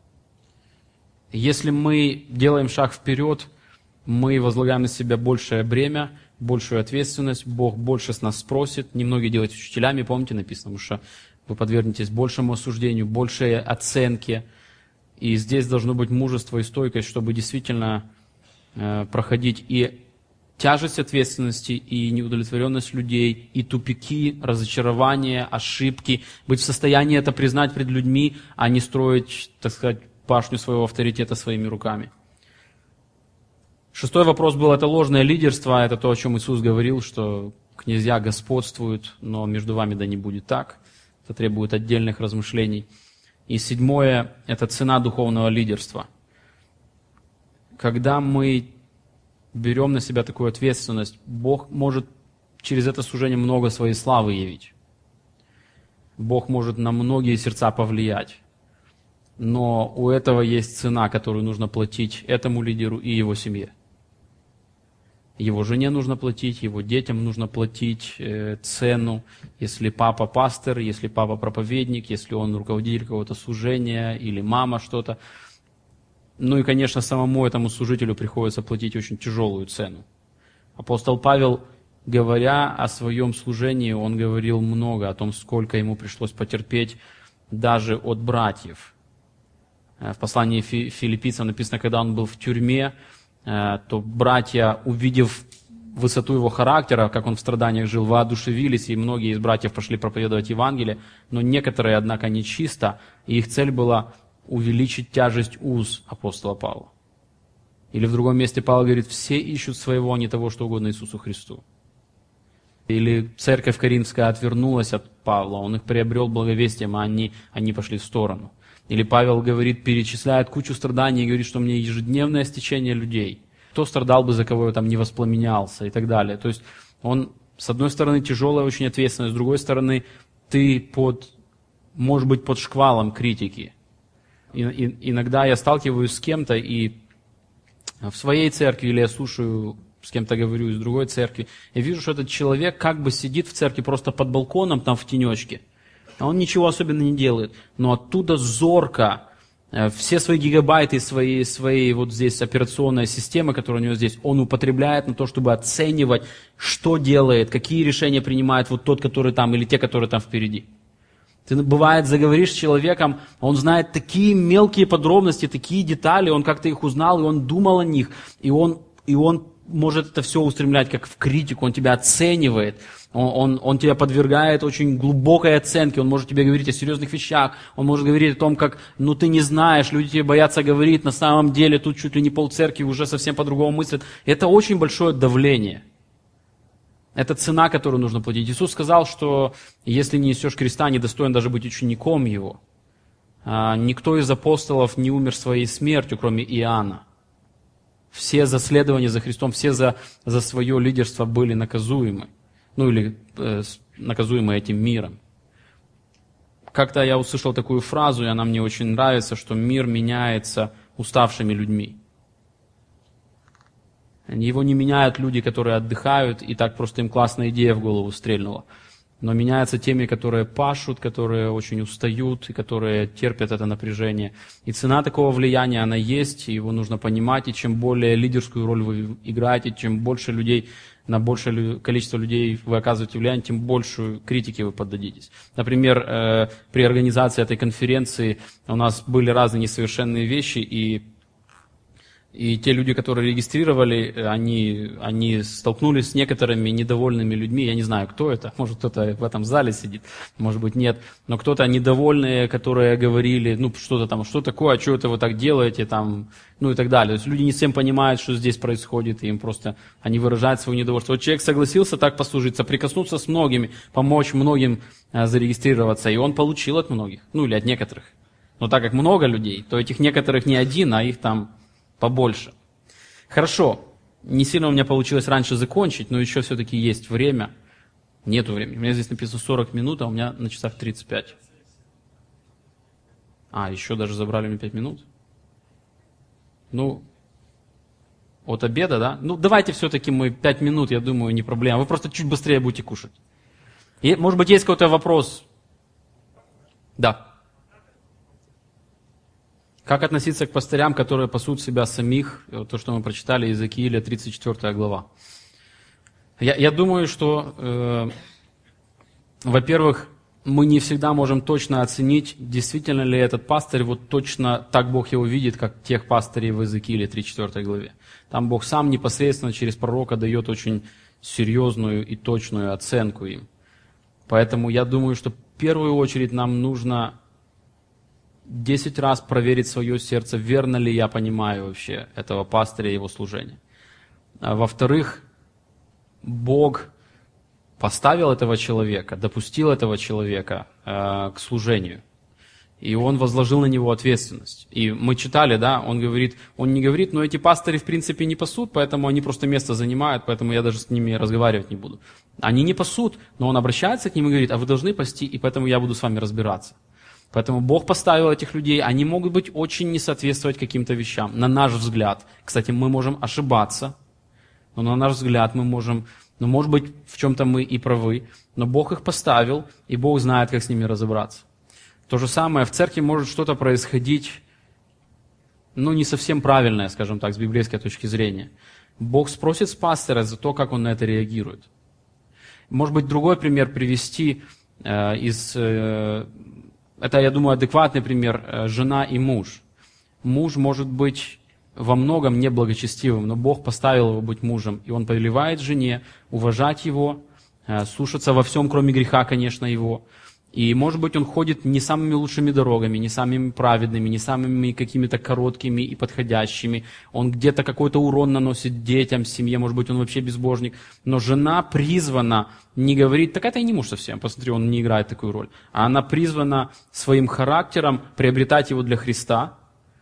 Если мы делаем шаг вперед, мы возлагаем на себя большее бремя, большую ответственность, Бог больше с нас спросит. Немногие делать учителями, помните, написано, потому что вы подвергнетесь большему осуждению, большей оценке. И здесь должно быть мужество и стойкость, чтобы действительно проходить и тяжесть ответственности, и неудовлетворенность людей, и тупики, разочарования, ошибки, быть в состоянии это признать пред людьми, а не строить, так сказать, башню своего авторитета своими руками. Шестой вопрос был, это ложное лидерство, это то, о чем Иисус говорил, что князья господствуют, но между вами да не будет так. Это требует отдельных размышлений. И 7 – это цена духовного лидерства. Когда мы берем на себя такую ответственность, Бог может через это служение много своей славы явить. Бог может на многие сердца повлиять. Но у этого есть цена, которую нужно платить этому лидеру и его семье. Его жене нужно платить, его детям нужно платить цену. Если папа пастор, если папа проповедник, если он руководитель какого-то служения или мама что-то. Ну и, конечно, самому этому служителю приходится платить очень тяжелую цену. Апостол Павел, говоря о своем служении, он говорил много о том, сколько ему пришлось потерпеть даже от братьев. В послании филиппийцам написано, когда он был в тюрьме, то братья, увидев высоту его характера, как он в страданиях жил, воодушевились, и многие из братьев пошли проповедовать Евангелие, но некоторые, однако, нечисто, и их цель была увеличить тяжесть уз апостола Павла. Или в другом месте Павел говорит, все ищут своего, а не того, что угодно Иисусу Христу. Или церковь Коринфская отвернулась от Павла, он их приобрел благовестием, а они пошли в сторону. Или Павел говорит, перечисляет кучу страданий и говорит, что у меня ежедневное стечение людей. Кто страдал бы, за кого я там не воспламенялся и так далее. То есть он, с одной стороны, тяжелая очень ответственность, с другой стороны, ты может быть под шквалом критики. Иногда я сталкиваюсь с кем-то и в своей церкви, или я слушаю, с кем-то говорю из другой церкви, я вижу, что этот человек как бы сидит в церкви просто под балконом, там в тенечке, а он ничего особенно не делает, но оттуда зорко все свои гигабайты, свои вот здесь операционная система, которая у него здесь, он употребляет на то, чтобы оценивать, что делает, какие решения принимает вот тот, который там, или те, которые там впереди. Ты, бывает, заговоришь с человеком, он знает такие мелкие подробности, такие детали, он как-то их узнал, и он думал о них, и он может это все устремлять как в критику, он тебя оценивает, он тебя подвергает очень глубокой оценке, он может тебе говорить о серьезных вещах, он может говорить о том, как, ты не знаешь, люди тебе боятся говорить, на самом деле тут чуть ли не полцеркви уже совсем по-другому мыслят. Это очень большое давление. Это цена, которую нужно платить. Иисус сказал, что если не несешь креста, не достоин даже быть учеником Его. Никто из апостолов не умер своей смертью, кроме Иоанна. Все за следование за Христом, все за свое лидерство были наказуемы. Или наказуемы этим миром. Как-то я услышал такую фразу, и она мне очень нравится, что мир меняется уставшими людьми. Его не меняют люди, которые отдыхают, и так просто им классная идея в голову стрельнула. Но меняются теми, которые пашут, которые очень устают, и которые терпят это напряжение. И цена такого влияния, она есть, и его нужно понимать. И чем более лидерскую роль вы играете, чем больше людей, на большее количество людей вы оказываете влияние, тем большую критике вы поддадитесь. Например, при организации этой конференции у нас были разные несовершенные вещи, и те люди, которые регистрировали, они столкнулись с некоторыми недовольными людьми. Я не знаю, кто это. Может, кто-то в этом зале сидит, может быть, нет. Но кто-то недовольные, которые говорили, что-то там, что такое, а что это вы так делаете, там, и так далее. То есть люди не всем понимают, что здесь происходит, и им просто, они выражают свое недовольство. Вот человек согласился так послужить, соприкоснуться с многими, помочь многим зарегистрироваться, и он получил от многих, или от некоторых. Но так как много людей, то этих некоторых не один, а их там побольше. Хорошо, не сильно у меня получилось раньше закончить, но еще все-таки есть время. Нету времени. У меня здесь написано 40 минут, а у меня на часах 35. Еще даже забрали мне 5 минут. От обеда, да? Давайте все-таки мы 5 минут, я думаю, не проблема. Вы просто чуть быстрее будете кушать. И, может быть, есть какой-то вопрос? Да. Как относиться к пастырям, которые пасут себя самих? То, что мы прочитали из Иезекииля, 34 глава. Я думаю, что, во-первых, мы не всегда можем точно оценить, действительно ли этот пастырь, точно так Бог его видит, как тех пастырей в Иезекииле 34 главе. Там Бог сам непосредственно через пророка дает очень серьезную и точную оценку им. Поэтому я думаю, что в первую очередь нам нужно 10 раз проверить свое сердце, верно ли я понимаю вообще этого пастыря и его служение. Во-вторых, Бог поставил этого человека, допустил этого человека к служению. И он возложил на него ответственность. И мы читали, да, он не говорит, но эти пастыри в принципе не пасут, поэтому они просто место занимают, поэтому я даже с ними разговаривать не буду. Они не пасут, но он обращается к ним и говорит, а вы должны пасти, и поэтому я буду с вами разбираться. Поэтому Бог поставил этих людей, они могут быть очень не соответствовать каким-то вещам, на наш взгляд. Кстати, мы можем ошибаться, но на наш взгляд мы можем, может быть, в чем-то мы и правы, но Бог их поставил, и Бог знает, как с ними разобраться. То же самое, в церкви может что-то происходить, не совсем правильное, скажем так, с библейской точки зрения. Бог спросит с пастора за то, как он на это реагирует. Может быть, другой пример привести это, я думаю, адекватный пример, жена и муж. Муж может быть во многом неблагочестивым, но Бог поставил его быть мужем, и он повелевает жене уважать его, слушаться во всем, кроме греха, конечно, его. И, может быть, он ходит не самыми лучшими дорогами, не самыми праведными, не самыми какими-то короткими и подходящими. Он где-то какой-то урон наносит детям, семье, может быть, он вообще безбожник. Но жена призвана не говорить, так это и не муж совсем, посмотри, он не играет такую роль. А она призвана своим характером приобретать его для Христа.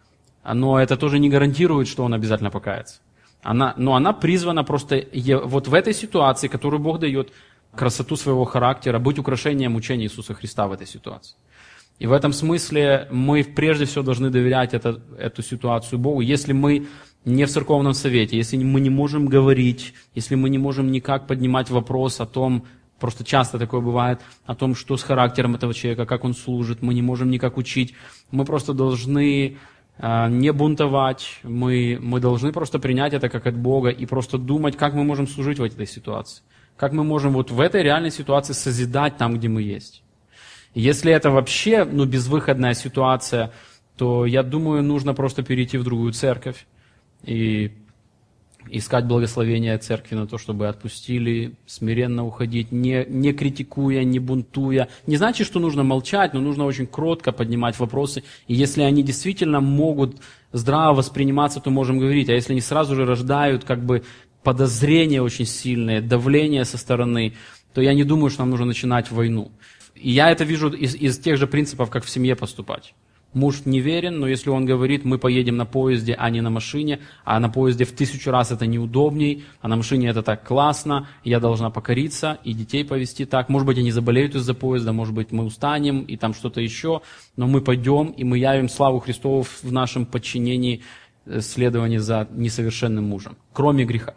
Но это тоже не гарантирует, что он обязательно покается. Но она призвана просто вот в этой ситуации, которую Бог дает, красоту своего характера, быть украшением учения Иисуса Христа в этой ситуации. И в этом смысле мы прежде всего должны доверять эту ситуацию Богу. Если мы не в церковном совете, если мы не можем говорить, если мы не можем никак поднимать вопрос о том, просто часто такое бывает, о том, что с характером этого человека, как он служит, мы не можем никак учить, мы просто должны не бунтовать, мы должны просто принять это как от Бога и просто думать, как мы можем служить в этой ситуации. Как мы можем вот в этой реальной ситуации созидать там, где мы есть. Если это вообще безвыходная ситуация, то, я думаю, нужно просто перейти в другую церковь и искать благословения церкви на то, чтобы отпустили, смиренно уходить, не критикуя, не бунтуя. Не значит, что нужно молчать, но нужно очень кротко поднимать вопросы. И если они действительно могут здраво восприниматься, то можем говорить. А если они сразу же рождают подозрения очень сильные, давление со стороны, то я не думаю, что нам нужно начинать войну. И я это вижу из тех же принципов, как в семье поступать. Муж неверен, но если он говорит, мы поедем на поезде, а не на машине, а на поезде в 1000 раз это неудобней, а на машине это так классно, я должна покориться и детей повести так. Может быть, они заболеют из-за поезда, может быть, мы устанем и там что-то еще, но мы пойдем, и мы явим славу Христову в нашем подчинении, следовании за несовершенным мужем, кроме греха.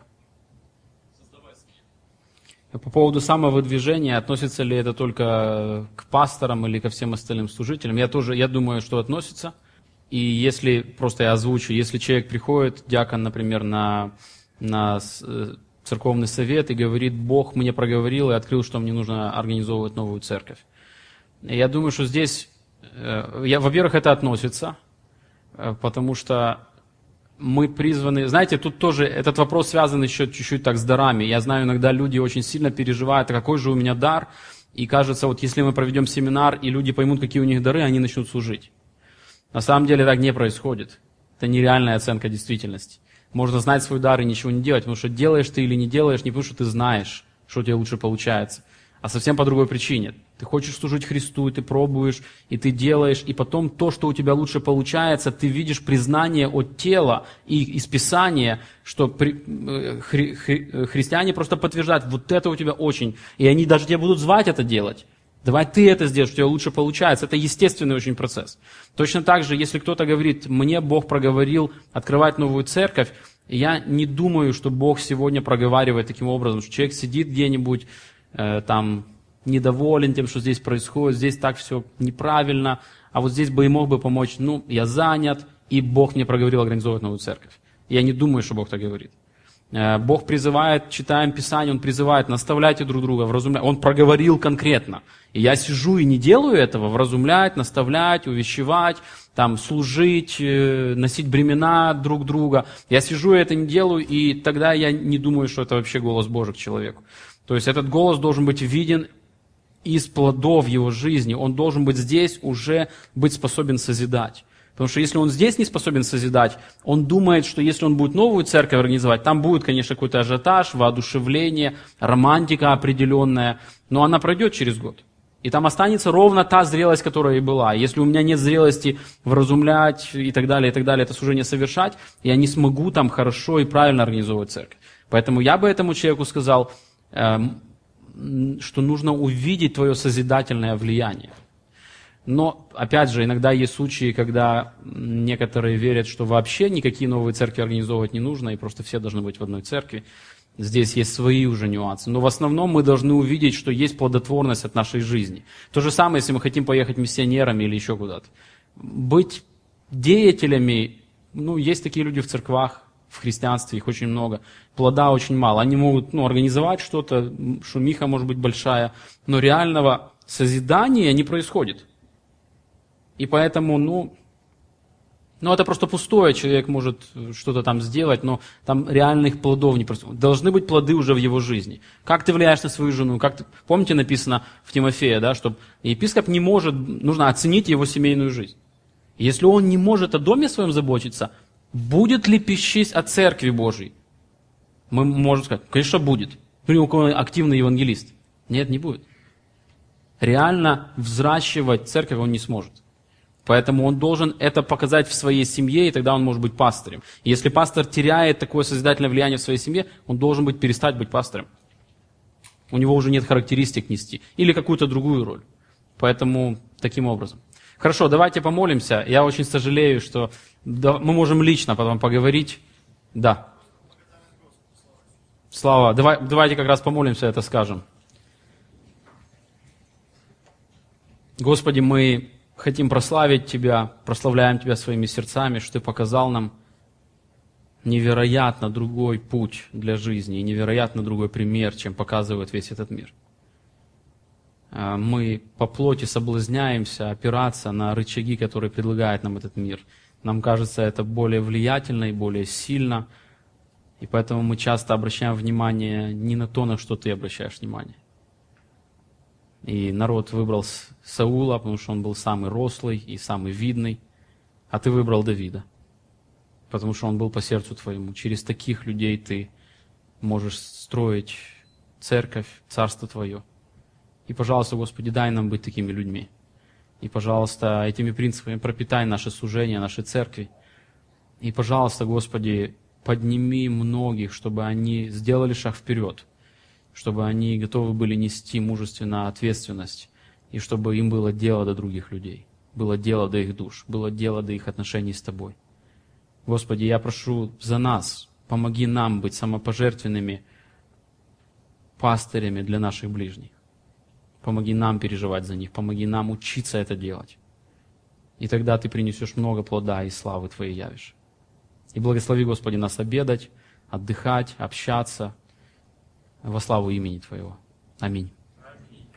По поводу самовыдвижения, относится ли это только к пасторам или ко всем остальным служителям, я думаю, что относится. И если, просто я озвучу, если человек приходит, диакон, например, на церковный совет и говорит, Бог мне проговорил и открыл, что мне нужно организовывать новую церковь. Я думаю, что здесь, во-первых, это относится, потому что мы призваны... Знаете, тут тоже этот вопрос связан еще чуть-чуть так с дарами. Я знаю, иногда люди очень сильно переживают, а какой же у меня дар. И кажется, вот если мы проведем семинар, и люди поймут, какие у них дары, они начнут служить. На самом деле так не происходит. Это нереальная оценка действительности. Можно знать свой дар и ничего не делать, потому что делаешь ты или не делаешь, не потому что ты знаешь, что у тебя лучше получается, а совсем по другой причине. Ты хочешь служить Христу, и ты пробуешь, и ты делаешь, и потом то, что у тебя лучше получается, ты видишь признание от тела и из Писания, что христиане просто подтверждают, вот это у тебя очень, и они даже тебя будут звать это делать. Давай ты это сделаешь, у тебя лучше получается. Это естественный очень процесс. Точно так же, если кто-то говорит, мне Бог проговорил открывать новую церковь, я не думаю, что Бог сегодня проговаривает таким образом, что человек сидит где-нибудь, там, недоволен тем, что здесь происходит, здесь так все неправильно, а вот здесь бы и мог бы помочь, я занят, и Бог мне проговорил организовывать новую церковь. Я не думаю, что Бог так говорит. Бог призывает, читаем Писание, Он призывает, наставляйте друг друга, вразумляйте. Он проговорил конкретно. И я сижу и не делаю этого, вразумлять, наставлять, увещевать, там, служить, носить бремена друг друга. Я сижу и это не делаю, и тогда я не думаю, что это вообще голос Божий к человеку. То есть этот голос должен быть виден из плодов его жизни. Он должен быть здесь, уже быть способен созидать. Потому что если он здесь не способен созидать, он думает, что если он будет новую церковь организовать, там будет, конечно, какой-то ажиотаж, воодушевление, романтика определенная, но она пройдет через год. И там останется ровно та зрелость, которая и была. Если у меня нет зрелости вразумлять и так далее, это служение совершать, я не смогу там хорошо и правильно организовывать церковь. Поэтому я бы этому человеку сказал, что нужно увидеть твое созидательное влияние. Но, опять же, иногда есть случаи, когда некоторые верят, что вообще никакие новые церкви организовывать не нужно, и просто все должны быть в одной церкви. Здесь есть свои уже нюансы. Но в основном мы должны увидеть, что есть плодотворность от нашей жизни. То же самое, если мы хотим поехать миссионерами или еще куда-то. Быть деятелями, есть такие люди в церквах, в христианстве, их очень много. Плода очень мало. Они могут организовать что-то, шумиха может быть большая, но реального созидания не происходит. И поэтому, это просто пустое, человек может что-то там сделать, но там реальных плодов не происходит. Должны быть плоды уже в его жизни. Как ты влияешь на свою жену? Помните, написано в Тимофея, да, что епископ не может, нужно оценить его семейную жизнь. Если он не может о доме своем заботиться, будет ли пищись о церкви Божьей? Мы можем сказать, конечно, будет. У кого активный евангелист? Нет, не будет. Реально взращивать церковь он не сможет. Поэтому он должен это показать в своей семье, и тогда он может быть пастырем. И если пастор теряет такое созидательное влияние в своей семье, он должен перестать быть пастором. У него уже нет характеристик нести. Или какую-то другую роль. Поэтому таким образом. Хорошо, давайте помолимся. Я очень сожалею, что мы можем лично потом поговорить. Да. Слава. Давайте как раз помолимся, это скажем. Господи, мы хотим прославить Тебя, прославляем Тебя своими сердцами, что Ты показал нам невероятно другой путь для жизни и невероятно другой пример, чем показывает весь этот мир. Мы по плоти соблазняемся опираться на рычаги, которые предлагает нам этот мир. Нам кажется это более влиятельно и более сильно, и поэтому мы часто обращаем внимание не на то, на что Ты обращаешь внимание. И народ выбрал Саула, потому что он был самый рослый и самый видный, а Ты выбрал Давида, потому что он был по сердцу Твоему. Через таких людей Ты можешь строить церковь, царство Твое. И, пожалуйста, Господи, дай нам быть такими людьми. И, пожалуйста, этими принципами пропитай наше служение, наши церкви. И, пожалуйста, Господи, подними многих, чтобы они сделали шаг вперед, чтобы они готовы были нести мужественно ответственность, и чтобы им было дело до других людей, было дело до их душ, было дело до их отношений с Тобой. Господи, я прошу за нас, помоги нам быть самопожертвенными пастырями для наших ближних. Помоги нам переживать за них, помоги нам учиться это делать. И тогда Ты принесешь много плода и славы Твоей явишь. И благослови, Господи, нас обедать, отдыхать, общаться во славу имени Твоего. Аминь.